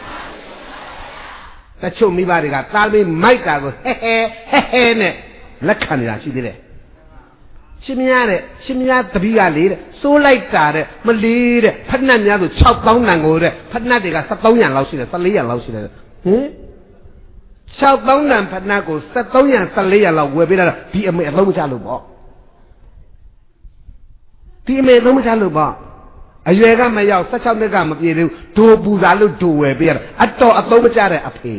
တချို့မိဘတွေကသားသမီးမိုက်တာကိုဟဲနဲ့လက်ခံနေတာရှိသေးတယ်ရှင်မရတပီးကလေတဲ့စိုးလိုက်တာတဲ့မလီတဲ့ဖက်နှက်များဆို6000တန်ကိုတဲ့ဖက်နှက်တွေက73ရံလောက်ရှိတယ်14ရံလောက်ရှိတယ်ဟင်6000တန်ဖက်နှက်ကို73ရံ14ရံလောက်ဝယ်ပေးတာဒီအမေအလုံးမချလို့ပေါ့ဒီအမေအလုံးမချလို့ပေါ့အရွယ်ကမရောက်16နှစ်ကမပြည့်သေးဘူးဒိုပူစာလို့ဒိုဝယ်ပေးရတာအတော်အသုံးမချတဲ့အဖေ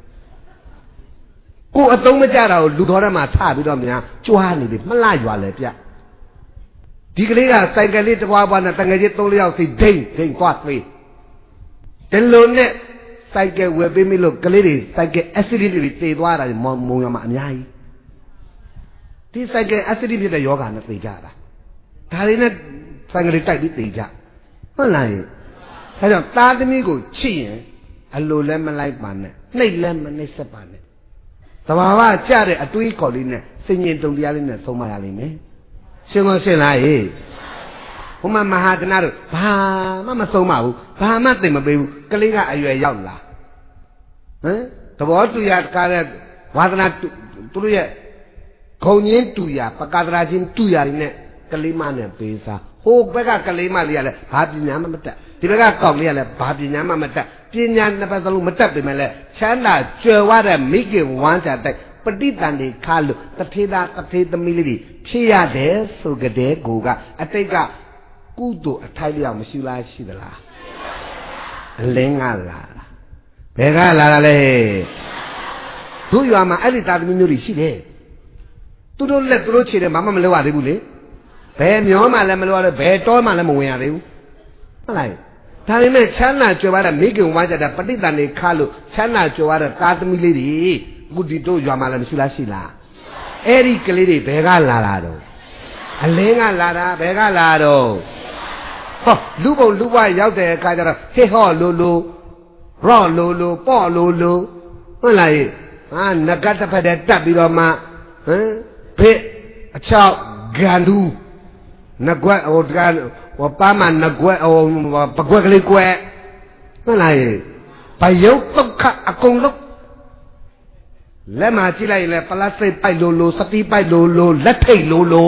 ကိုအသုံးမကြတာကိုလူတော်ထဲမှာထပြီးတော့များကြွားနေပြီမလှရွာလေပြဒီကလေးကစိုက်ကလေးတစ်ပွားပွားနဲ့တငယ်ချင်း3-4ယောက်စီဒိမ့်သွားသေးဒီလိုနဲ့စိုက်ကဝယ်ပေးမိလို့ကလေးတွေစိုက်ကအက်ဆီဒင့်တွေတေသွားတာမုံရမှာအများကြီးဒီစိုက်ကအက်ဆီဒင့်ဖြစ်တဲ့ယောဂနဲ့သေကြတာဒါတွေနဲ့စိုက်ကလေးတိုက်ပြီးသေကြဟုတ်လားဒါကြောင့်သားသမီးကိုချစ်ရင်အလိုလည်းမလိုက်ပါနဲ့နှိပ်လည်းမနှိပ်ဆက်ပါနဲ့သဘာဝကြတဲ့အတွေးခေါ်လေးနဲ့စင်ញင်တုံတရားလေးနဲ့ဆုံးမရလိမ့်မယ်ရှင်းရှင်းလားဘုမမဟာတနာတို့ဘာမှမဆုံးပါဘူးဘာမှသိမပေးဘူးကလေးကအရွယ်ရောက်လာဟမ်သဘောတူရတကားတဲ့ဝါသနာသူတို့ရဲ့ခုံချင်းတူရပကာဒရာချင်းတူရနေနဲ့ကလေးမနဲ့ပေးစားဟိုဘက်ကကလေးမလေးကလည်းဘာပညာမှမတတ်ဒီဘက်ကကောင်လေးကလည်းဘာပညာမှမတတ်ပညာနှစ်ပတ်စလုံးမတတ်ပေမဲ့လည်းချမ်းသာကြွယ်ဝတဲ့မိခင်ဝမ်းစာတိုက်ပဋိသန္ဓေခါလို့တထေသားတထေသမီးလေးတွေဖြစ်ရတယ်ဆိုကြတဲ့ကိုကအတိတ်ကကုသိုလ်အထိုက်လျောက်မရှိလားရှိသလားအလင်းကလာဘယ်ကလာတာလဲတို့ရွာမှာအဲ့ဒီသားသမီးမျိုးတွေရှိတယ်သူတို့လက်သူတို့ခြေတယ်မမလုပ်ရသေးဘူးလေဘယ်မျောမှလည်းမလုပ်ရဘဲတောမှလည်းမဝင်ရသေးဘူးဟုတ်လားဒါပေမဲ့ချမ်းသာကြွယ်ဝတဲ့မိခင်ဝါကြတဲ့ပဋိသန္ဓေခါလို့ချမ်းသာကြွယ်ဝတဲ့သားသမီးလေးတွေအခုဒီတို့ရွာမှာလည်းမရှိလားရှိလားအဲ့ဒီကလေးတွေဘယ်ကလာတာတော့အလင်းကလာတာဘယ်ကလာတော့ဟောလူပုံလူဘရောက်တဲ့အခါကျတော့ဟေဟောလိုလိုရော့လိုလိုပေါ့လိုလိုဟုတ်လားဟာငကတ်တစ်ဖက်တည်းတက်ပြီးတော့မှဟမ်ဖေးအချောက်ဂန္ဓုငကွက်ဟိုပါမငကွက်ဟိုပကွက်ကလေးကွက်ဟုတ်လားဘယုတ်ဒုက္ခအကုန်လုံးလက်မှာကြည့်လိုက်ရင်လည်းပလတ်စတစ်ပိုက်လိုလိုစတီးပိုက်လိုလိုလက်ထိတ်လိုလို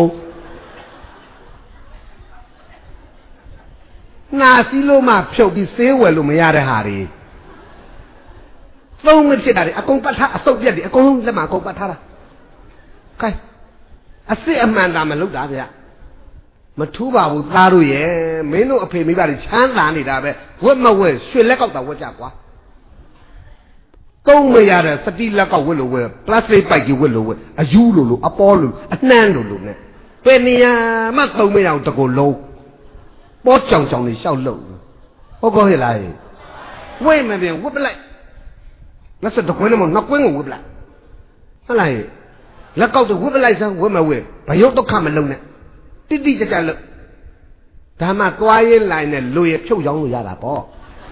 နာစီလို့မှဖြုတ်ပြီးဆေးဝယ်လို့မရတဲ့ဟာတွေသုံးမဖြစ်တာတွေအကုန်ပတ်ထားအစုပ်ပြက်တွေအကုန်လုံးလက်မှာအကုန်ပတ်ထားတာခိုင်းအစ်စ်အမှန်သာမလုပ်တာဗျ Matuba with Laruye, Meno of Pemibari Chandani Dabe, what my way, she let out the Wajaqua. Go me at a Sati Laka Willow, plus they bike you willow, a Yulu, a Polu, a Nandulu. Penny, must go me out to go low. What chunk on the show low? Oh, go ahead. Wait, maybe whoop like. Let's set the Quinamon, not wing whoop like. Like, let go the whoop like some woman way, but you don't come alone. Did these a look? Tama quiet line and Louis Chu Young Yada Paul.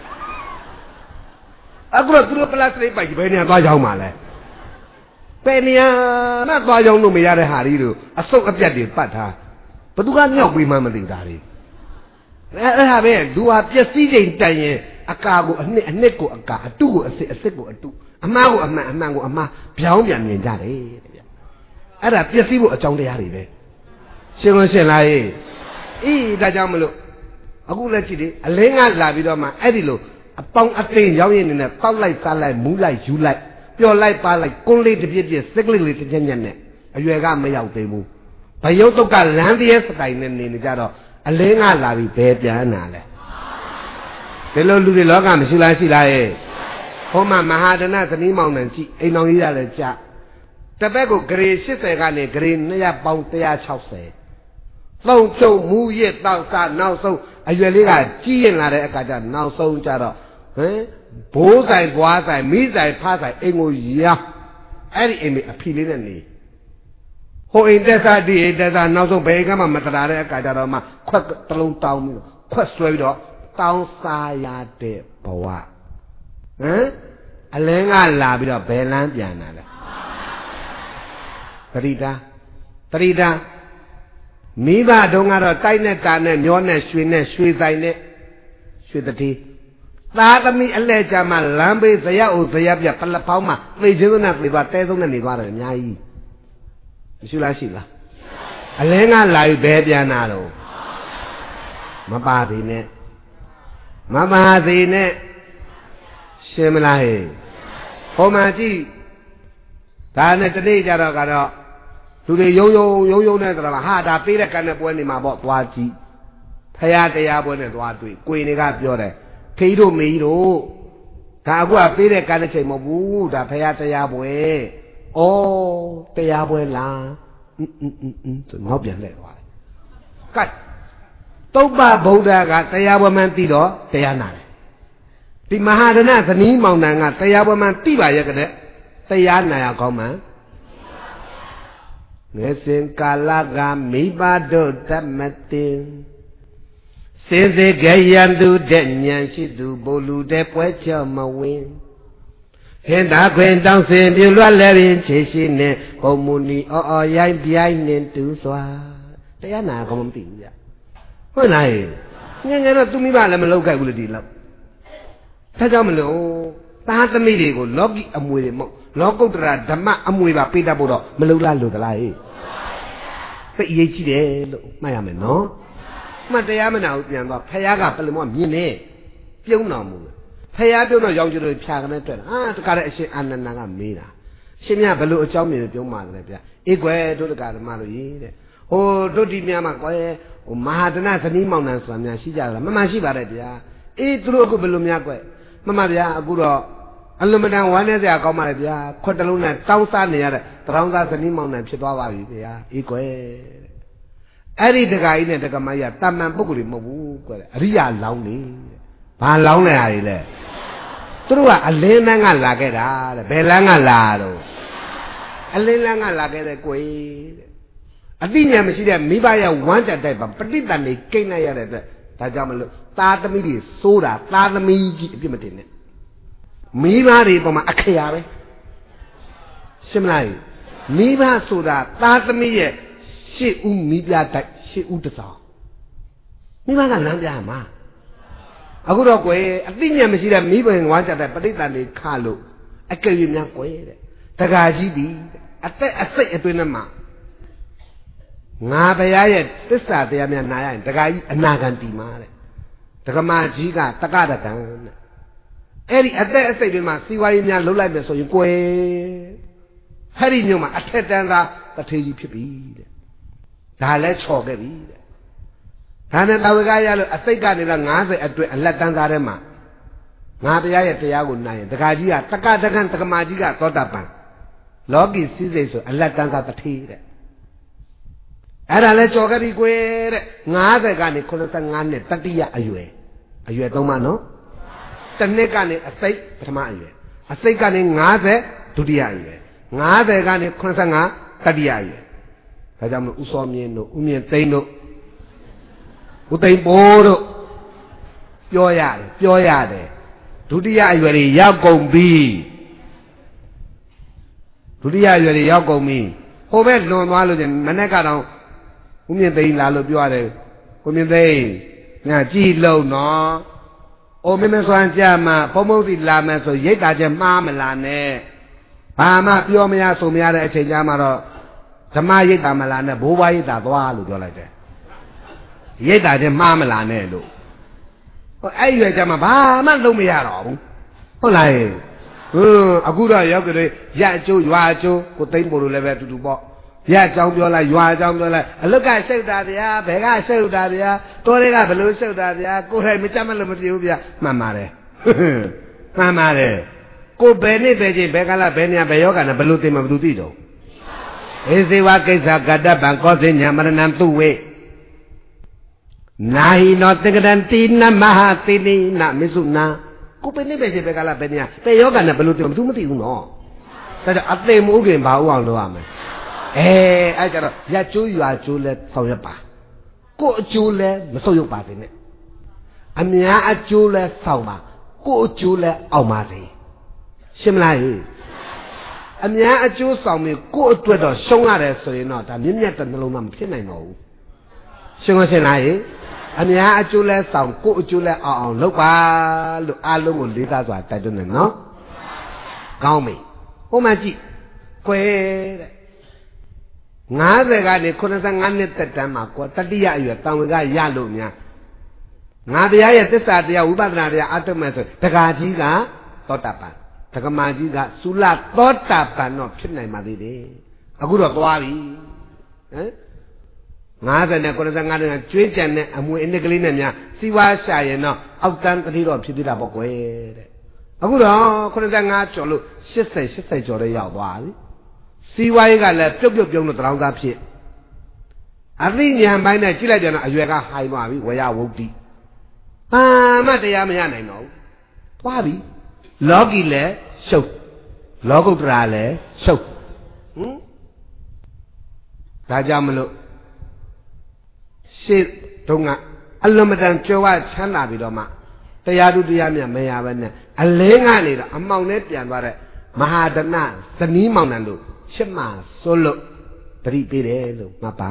I got through a last day by Penny by Yomale. Penny, not by Young Lumiada Haridu, a so objective, but her. But do not know we mamma daddy. I have it, do I just see a cargo, a nickel, a car, a two, a sickle, a two, a mango, a mango, a ma, Piaudian in daddy. I have just see what a John de Harry. She was like, Dajamalo. A good lady, a lenga labidoma, Edilo, a pound of thing young in a pound like starlight, moonlight, you like, your light bar like only to be a sickly little gentleman. A you got me out the move. But you took a landiest time in the gado, a lenga labi, baby, and Hello, Louis Logan, she like, Homa Mahadana, the Nimon and she ain't no either chat. Tobacco grey, she said, green, near bound the house. Long so move yet outside now so I really got tea and la now so jaro. Eh? Both I was I miss I pass I emo ya. Any appealing in me. Ho in that idea that I now so big a matara kajarama, quack thrown down, quack straight up, down saya de power. Eh? A lenga labida belan piana. Tarida. Miva don't have a tiny tan and your nest, sweet I net, sweet the tea. That me a ledger, my lambe, the yao, the yabia, palapama, they do not live at Tezon and Nivara and Yai. Shila. A lenga like baby analo. Mabadi net. Mabadi net. Shemalahe. Homaji. Tana today, Jaragado. To the yo never had a peter kind of one in my bot waji. Payate abon and wadi, Queen got your Pedo Medo. Tagua peter kind of say Mobu, the Payate Yabwe. Oh, Payabwe la. No be let why. Cut. Toba Boda got Tayabaman Tido, Tayana. The Mahadana, the Nimona, Tayabaman Tiba Yakade, Tayana Yakoma. Nesin Kalaga Mibado Tamatin. Since the Gayan do Denyan, she do Bolu de Puecha Mawin. And I went down saying, you are letting chasing it, Omuni or Yan behind into Swa. They are not coming. When I never to me, I'm a local deal. Tajamalo, Tahata Medigo, Logi Amuimo, Logo Dama Amuiva Pita Bodo, Melula Lugalai. But ye, Miami, no? Matayama out there, Payaga Palamon, Mine, Piono. Payago no young to Chagametra. Ah, to Karashi and Naga Mina. Shimia Balu Chomi, your mother. Eque to the Garamari. Oh, Dodimiama, oh, Mahadana, the Nimon, and Shija, Mamma Shiva. Eat through a good Belumiaque. Mamma, Guru. Aluminum one as I come out of Quataluna, Townsend, the Roundas and Nimon and Chitawa, Eque. Eddie the guy in the Gamaya, Taman Buguri, Ria Lowney. Pa Lowney, I let. Through a Lenanga Lagera, Belanga Lado. A Lenanga Lagera Quay. I think I must see that me by a one at that, but did that make Kena at Tajamalu, Tatamidi, Soda, Tatami, Pimatin. Mivari from Akayare. Similarly, Miva Soda, Tatami, she Mibia, she Utasa. Miva Nandama. A good way, I think I must see that Miva and one at that, but it and Carlo. I tell you not way. Tagaji, I say it in a ma. Nabaya, sister, they are Naya, the guy, and Naganti Mare. Tagamajiga, Tagada. Eddie, at that say, you must see why you look like this, so you go. Harry Numa, a tetanga, a teddy pippy. Dialect chog. နဲ့တာဝကရလို့အစိတ်ကနေတော့90အတွက်အလက်တန်းသားထဲမှာငါတရားရဲ့တရားကိုနိုင်ရင်တခါကြီးကတက္ကတက္ကံတက္ကမကြီးကသောတာပန်လောကီစည်းစိမ်ဆိုအလက်တန်းသားတထေးတဲ့အဲ့ဒါလဲကြော်ကြပြီကွယ်တဲ့90ကနေ85နှစ်တတိယအရွယ်3ပါနော်တစ်နှစ်ကနေအစိတ်ပထမအရွယ်အစိတ်ကနေ90ဒုတိယအရွယ်90ကနေ85တတိယအရွယ်ဒါကြောင့်မလို့ဥစောမြင့်တို့ဥမြင့်သိန်းတို့ဥသိန်းပိုးတို့ပြောရတယ်ဒုတိယအရွယ်တွေရောက်ကုန်ပြီဒုတိယအရွယ်တွေရောက်ကုန်ပြီဟိုဘက်လွန်သွားလို့မနေ့ကတော့ဥမြင့်သိန်းလာလို့ပြောရတယ်ဥမြင့်သိန်းညာကြည်လုံးနော်အိုမင်းမစွမ်းကြမှာဘုံဘုံစီလာမယ်ဆိုရိတ်တာချက်မှားမလာနဲ့ဘာမှပြောမရဆိုမရတဲ့အချိန်ကျမှတော့ဓမ္မရိတ်တာမလာနဲ့ဘိုးဘွားရိတ်တာသွားလို့ပြောလိုက်တယ်ရိတ်တာချက်မှားမလာနဲ့လို့ဟိုအဲ့ရွယ်ကျမှဘာမှလုံးမရတော့ဘူးဟုတ်လားအခုတော့ရောက်ကြတယ်ရအကျိုးရွာအကျိုးကိုသိမ့်ပို့လို့လည်းပဲအတူတူပေါ့ရအကြောင်းပြောလိုက်ရွာအကြောင်းပြောလိုက်အလုတ်ကရှုပ်တာဗျာဘယ်ကရှုပ်တာဗျာတောတွေကဘယ်လိုရှုပ်တာဗျာကိုယ်တိုင်မကြမ်းမလို့မပြေဘူးဗျာမှန်ပါတယ်မှန်ပါတယ်ကိုဘယ်နှစ်ပဲချင်းဘယ်ကလာဘယ်နေရာဘယ်ယောဂနဲ့ဘယ်လိုသိမှဘယ်သူသိတော့ဧဇေဝကိစ္စကတ္တပံကောသိညာမရဏံသူဝေနာဟိနောတက္ကရံတိနမဟာတိနိနမေစုနာကိုဘယ်နှစ်ပဲချင်းဘယ်ကလာဘယ်နေရာဘယ်ယောဂနဲ့ဘယ်လိုသိမှဘယ်သူမသိဘူးနော်ဒါကြောင့်အသိမှုခင်ဘာဥအောင်လုပ်ရမလဲအဲ့ကြတော့ရကျိုးရွာကျိုးလဲဆောင်ရွက်ပါကိုအကျိုးလဲမဆုပ်ယုပ်ပါစေနဲ့အများအကျိုးလဲဆောင်ပါကိုအကျိုးလဲအောင်ပါစေရှင်းမလားအများအကျိုးဆောင်ပြီးကိုအတွက်တော့ရှုံးရတယ်ဆိုရင်တော့ဒါမြင့်မြတ်တဲ့နှလုံးသားမဖြစ်နိုင်တော့ဘူးရှင်းလားအများအကျိုးလဲဆောင်ကိုအကျိုးလဲအောင်လုပ်ပါလို့အားလုံးကိုလေးစားစွာတိုက်တွန်းတယ်နော်ကောင်းပြီဟိုမှကြည့်ကွယ်တဲ့90ကနေ85နှစ်သက်တမ်းမှာကိုတတိယအရွယ်တံဝေကရလို့များငါတရားရဲ့သစ္စာတရားဝိပဿနာတရားအထုတ်မဲ့ဆိုတက္ကကြီးကသောတာပန်တက္ကမကြီးကသုလသောတာပန်တော့ဖြစ်နိုင်ပါသေးတယ်အခုတော့သွားပြီဟမ်50နဲ့85နဲ့ကျွေးကြံတဲ့အမွေအနှစ်ကလေးနဲ့များစီဝါရှာရင်တော့အောက်တန်းတတိတော့ဖြစ်သေးတာပေါ့ကွယ်တဲ့အခုတော့85ကျော်လို့80ကျော်တဲ့ရောက်သွားပြီစီဝါရေးကလည်းပြုတ်ပြုံလို့တရောင်းသားဖြစ်အသိဉာဏ်ပိုင်းနဲ့ကြည့်လိုက်ကြတော့အရွယ်ကဟိုင်သွားပြီဝေယဝုဒ္ဓိမှတရားမရနိုင်တော့ဘူးသွားပြီလောကီလည်းရှုပ်လောကုတ္တရာလည်းရှုပ်ဒါကြောင့်မလို့ရှေ့တုန်းကအလွန်မတန်ကြွယ်ဝချမ်းသာပြီးတော့မှတရားသူတရားမြတ်မရဘဲနဲ့အလင်းကနေတော့အမောင်နဲ့ပြန်သွားတဲ့မဟာဒနဇနီးမောင်နှံတို့ရှစ်မစိုးလို့တတိပေးတယ်လို့မှတ်ပါ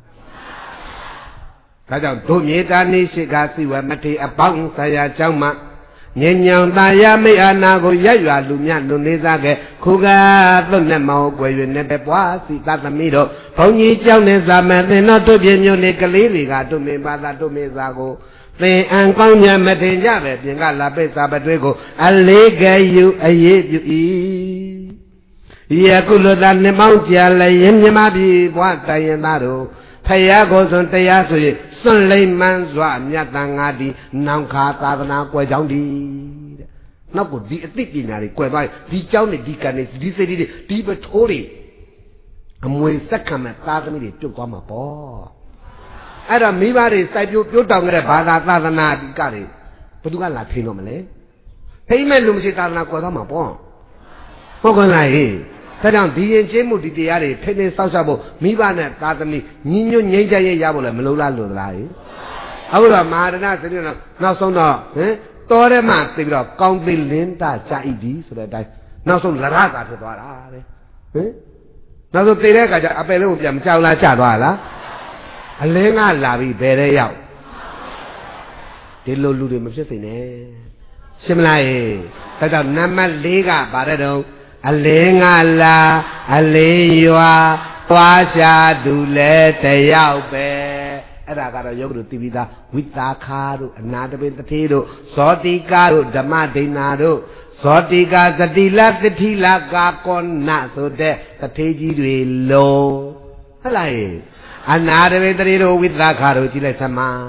ဒါကြောင့်ဒုမြေတာနေရှိကစီဝမထေအပေါင်းဆရာเจ้าမှာငြိမ်ညောင်သာယမိအာနာကိုရရွာလူမြလူနေစားခဲ့ခုကသွတ်နဲ့မောကွယ်၍နဲ့ပဲပွားစီသသမီးတို့ဘုံကြီးเจ้าနဲ့စာမသင်တော်တို့ပြမျိုးနေကလေးတွေကတို့မေပါသာတို့မေစာကိုသင်အံကောင်းညမထင်ကြပဲပြင်ကလာပိတ်စာပတွေးကိုအလေးကယူအေးပြု၏ယခုလိုသာနှစ်ပေါင်းကြာလည်းရင်မြမပြီဘွားတိုင်ရင်သားတို့ဖယားကိုစွန်တရားဆိုရင်စွန့်လိမ့်မှန်းစွာမြတ်တန်ငါဒီနောင်ခါသာသနာကွယ်ကြောင်းဒီတဲ့နောက်ကိုဒီအသိပညာတွေကွယ်သွားဒီကြောင်းနဲ့ဒီကံနဲ့ဒီစိတ်တွေဒီပထိုးတွေအမွေစက္ကံမဲ့သာသမီတွေပြုတ်သွားမှာပေါ့အဲ့တော့မိဘတွေစိုက်ပြိုးပြုတ်တောင်ကြတဲ့ဘာသာသာသနာဒီကတွေဘယ်သူကလာထိန်တော့မလဲထိမ့်မဲ့လူမရှိသာသနာကွယ်သွားမှာပေါ့ဟုတ်ကဲ့လားဒါကြောင့်ဒီရင်ကျေးမှုဒီတရားတွေထိန်းသိမ်းစောင့်ရှောက်ဖို့မိဘနဲ့သားသမီးညီညွတ်ငြိမ်းချမ်းရေးရဖို့လည်းမလိုလားလို့သလားအခုတော့မဟာရဏစနစ်နောက်ဆုံးတော့တော်ထဲမှာသိပြီးတော့ကောင်းသိလင်းတာကြာဤဒီဆိုတဲ့အတိုင်းနောက်ဆုံးလရတာဖြစ်သွားတာပဲနောက်ဆုံးသိတဲ့အခါကျအပယ်လေးကိုပြန်မကြောက်လားကျသွားလားအလင်းကလာပြီးဘယ်တဲ့ရောက်ဒီလိုလူတွေမဖြစ်စေနဲ့ရှင်းမလားဒါကြောင့်နံပါတ်4ကဗါတဲ့တော့အလင်းကလာအလင်းရွာသွားရှာသူလဲတယောက်ပဲအဲ့ဒါကတော့ယောဂတို့သိပြီးသားဝိတာခာတို့အနာတပင်တထေးတို့ဇောတိကာတို့ဓမ္မဒိဏတို့ဇောတိကာသတိလသတိလကာကောနဆိုတဲ့တထေးကြီးတွေလုံးဟုတ်လားအနာတပင်တထေးတို့ဝိတာခာတို့ကြည့်လိုက်သမား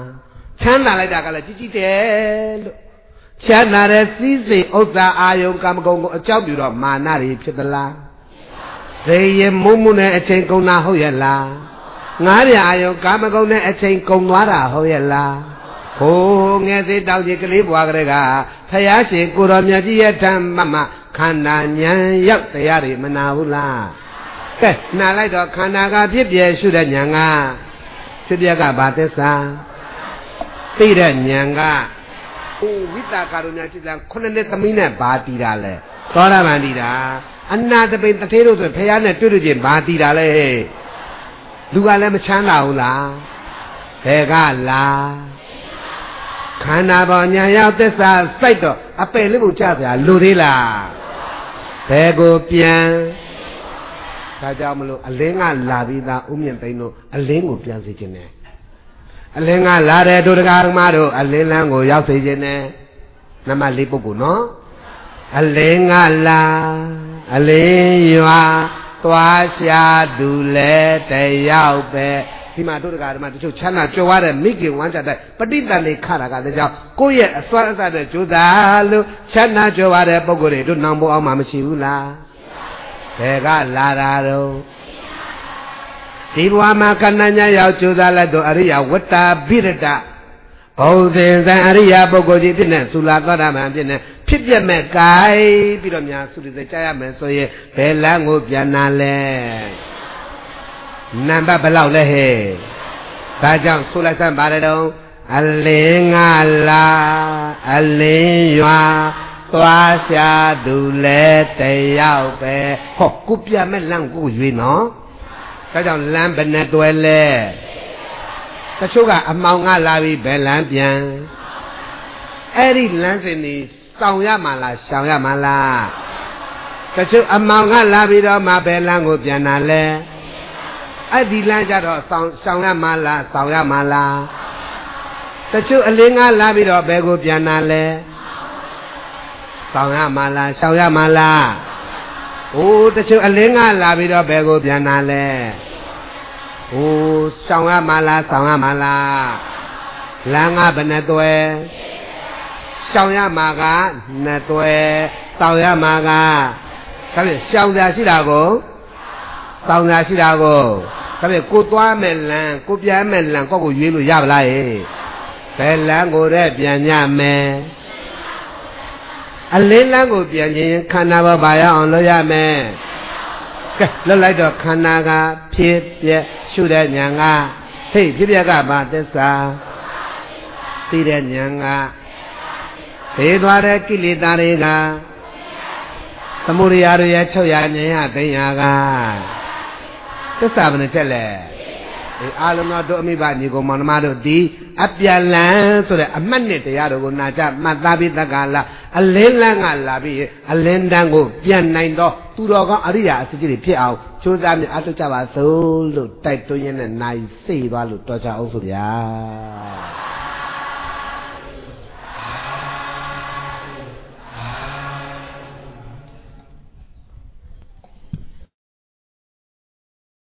ချမ်းသာလိုက်တာကလည်းကြီးကြီးတယ်လို့ချမ်းသာတဲ့စည်းစိမ်ဥစ္စာအာယုံကာမဂုဏ်ကိုအကြောင်းပြုတော့မာနတွေဖြစ်သလားသေရင်မုံမှုနဲ့အချိန်ကုန်တာဟုတ်ရဲ့လားငားရအာယုံကာမဂုဏ်နဲ့အချိန်ကုန်သွားတာဟုတ်ရဲ့လားဟိုငယ်သေးတောင်ကြီးကလေးဘွားကလေးကဖယားရှင်ကိုတော်မြတ်ကြီးရဲ့ဓမ္မမခန္ဓာဉာဏ်ရောက်တရားတွေမနာဘူးလားကဲနာလိုက်တော့ခန္ဓာကဖြစ်ပြရှုတဲ့ဉာဏ်ကဖြစ်ပြကဘာသစ္စာသိတဲ့ဉာဏ်ကအိုဝိတကာရုဏာจิตံခုနှစ်နှစ်သမီးနဲ့ဘာတည်တာလဲသောတာပန်တည်တာအနာတပိတထေးတို့ဆိုဖယားနဲ့တွေ့တွေ့ချင်းဘာတည်တာလဲလူကလည်းမချမ်းသာဘူးလားဘယ်ကလားခန္ဓာပေါ်ညာရောက်သစ္စာစိုက်တော့အပယ်လေးကိုကြားစရာလူသေးလားဘယ်ကိုပြန်ဒါကြောင့်မလို့အလင်းကလာပြီးသားဥမြင့်သိန်းတို့အလင်းကိုပြန်စေခြင်းနဲ့အလင်းကလာတဲ့တို့တရားဓမ္မတို့အလင်းလန်းကိုရောက်စေခြင်းနဲ့နံပါတ်၄ပုဂ္ဂိုလ်နော်အလင်းကလာအလင်းရွာသွားရှာသူလဲတယောက်ပဲဒီမှာတို့တရားဓမ္မတချို့ချမ်းသာကြွယ်ဝတဲ့မိခင်ဝမ်းကြတဲ့ပဋိသန္ဓေခတာကလည်းကြောင့်ကိုယ့်ရဲ့အစွမ်းအစတဲ့ကြိုးစားလို့ချမ်းသာကြွယ်ဝတဲ့ပုဂ္ဂိုလ်တွေတို့နောင်ဖို့အောင်မှမရှိဘူးလားဘယ်ကလာတာတော့ဒီဘဝမှာခန္ဓာညာရောက်ကြိုးစားလိုက်တော့အရိယဝတ္တာဘိရတဘုဇင်သံအရိယပုဂ္ဂိုလ်ကြီးဖြစ်နေသုလာသောတာပန်ဖြစ်နေဖြစ်ပြမဲ့ကိုင်ပြီးတော့များသုတိစိတ်ကြားရမယ်ဆိုရင်ဘယ်လမ်းကိုပြန်လာလဲနံပါတ်ဘယ်လောက်လဲဟဲ့ဒါကြောင့်ဆိုလိုက်စမ်းပါတယ်တော့အလင်းကလာအလင်းရွာသွားရှာသူလဲတယောက်ပဲဟောကိုပြမဲ့လမ်းကိုရွေးနော်ဒါကြောင့်လမ်းဘယ်နဲ့တွဲလဲတချို့ကအမောင်ကလာပြီးဘယ်လမ်းပြန်အဲ့ဒီလမ်းစဉ်นี่စောင်ရမှာလားရှောင်ရမှာလားတချို့အမောင်ကလာပြီးတော့မှဘယ်လမ်းကိုပြန်တာလဲအဲ့ဒီလမ်းကြတော့ရှောင်ရမှာလားစောင်ရမှာလားတချို့အလင်းကလာပြီးတော့ဘယ်ကိုပြန်တာလဲဆောင်ရမှာလားရှောင်ရမှာလားဟိုတချို့အလင်းကလာပြီးတော့ဘယ်ကိုပြန်တာလဲဟိုရှောင်ရမှာလားဆောင်ရမှာလားလမ်းကဘယ်နဲ့တွဲရှောင်ရမှာကနှစ်တွဲဆောင်ရမှာကဒါဖြင့်ရှောင်တာရှိတာကိုဆောင်တာရှိတာကိုဒါဖြင့်ကိုသွားမဲ့လမ်းကိုပြန်မဲ့လမ်းကိုရွေးလို့ရပါလားဟဲ့ဘယ်လမ်းကိုတဲ့ပြန်ညမယ်အလင်းလန်းကိုပြန်ခြင်းခန္ဓာပေါ်ပါရအောင်လုပ်ရမယ်ကဲလုပ်လိုက်တော့ခန္ဓာကဖြစ်ပြရှုတဲ့ဉာဏ်ကဟေ့ဖြစ်ပြကဘာသစ္စာသိတဲ့ဉာဏ်ကသေသွားတဲ့ကိလေသာတွေကသမုဒယတွေရဲ့ချုပ်ရဉာဏ်ရသိညာကသစ္စာဘယ်နှချက်လဲအာလုံးတို့အမိဘညီကောင်မောင်နှမတို့ဒီအပြန်လန်းဆိုတဲ့အမှတ်နဲ့တရားတို့ကိုနာကြမှတ်သားပြီးတက္ကလာအလင်းလန်းကလာပြီးအလင်းတန်းကိုပြန်နိုင်တော့သူတော်ကောင်းအရိယာအစစ်ကြီးတွေဖြစ်အောင်ကြိုးစားမြတ်အထုတ်ကြပါစို့လို့တိုက်တွန်းရင်းနဲ့နိုင်စေသွားလို့တော်ကြအောင်ဆိုဗျာ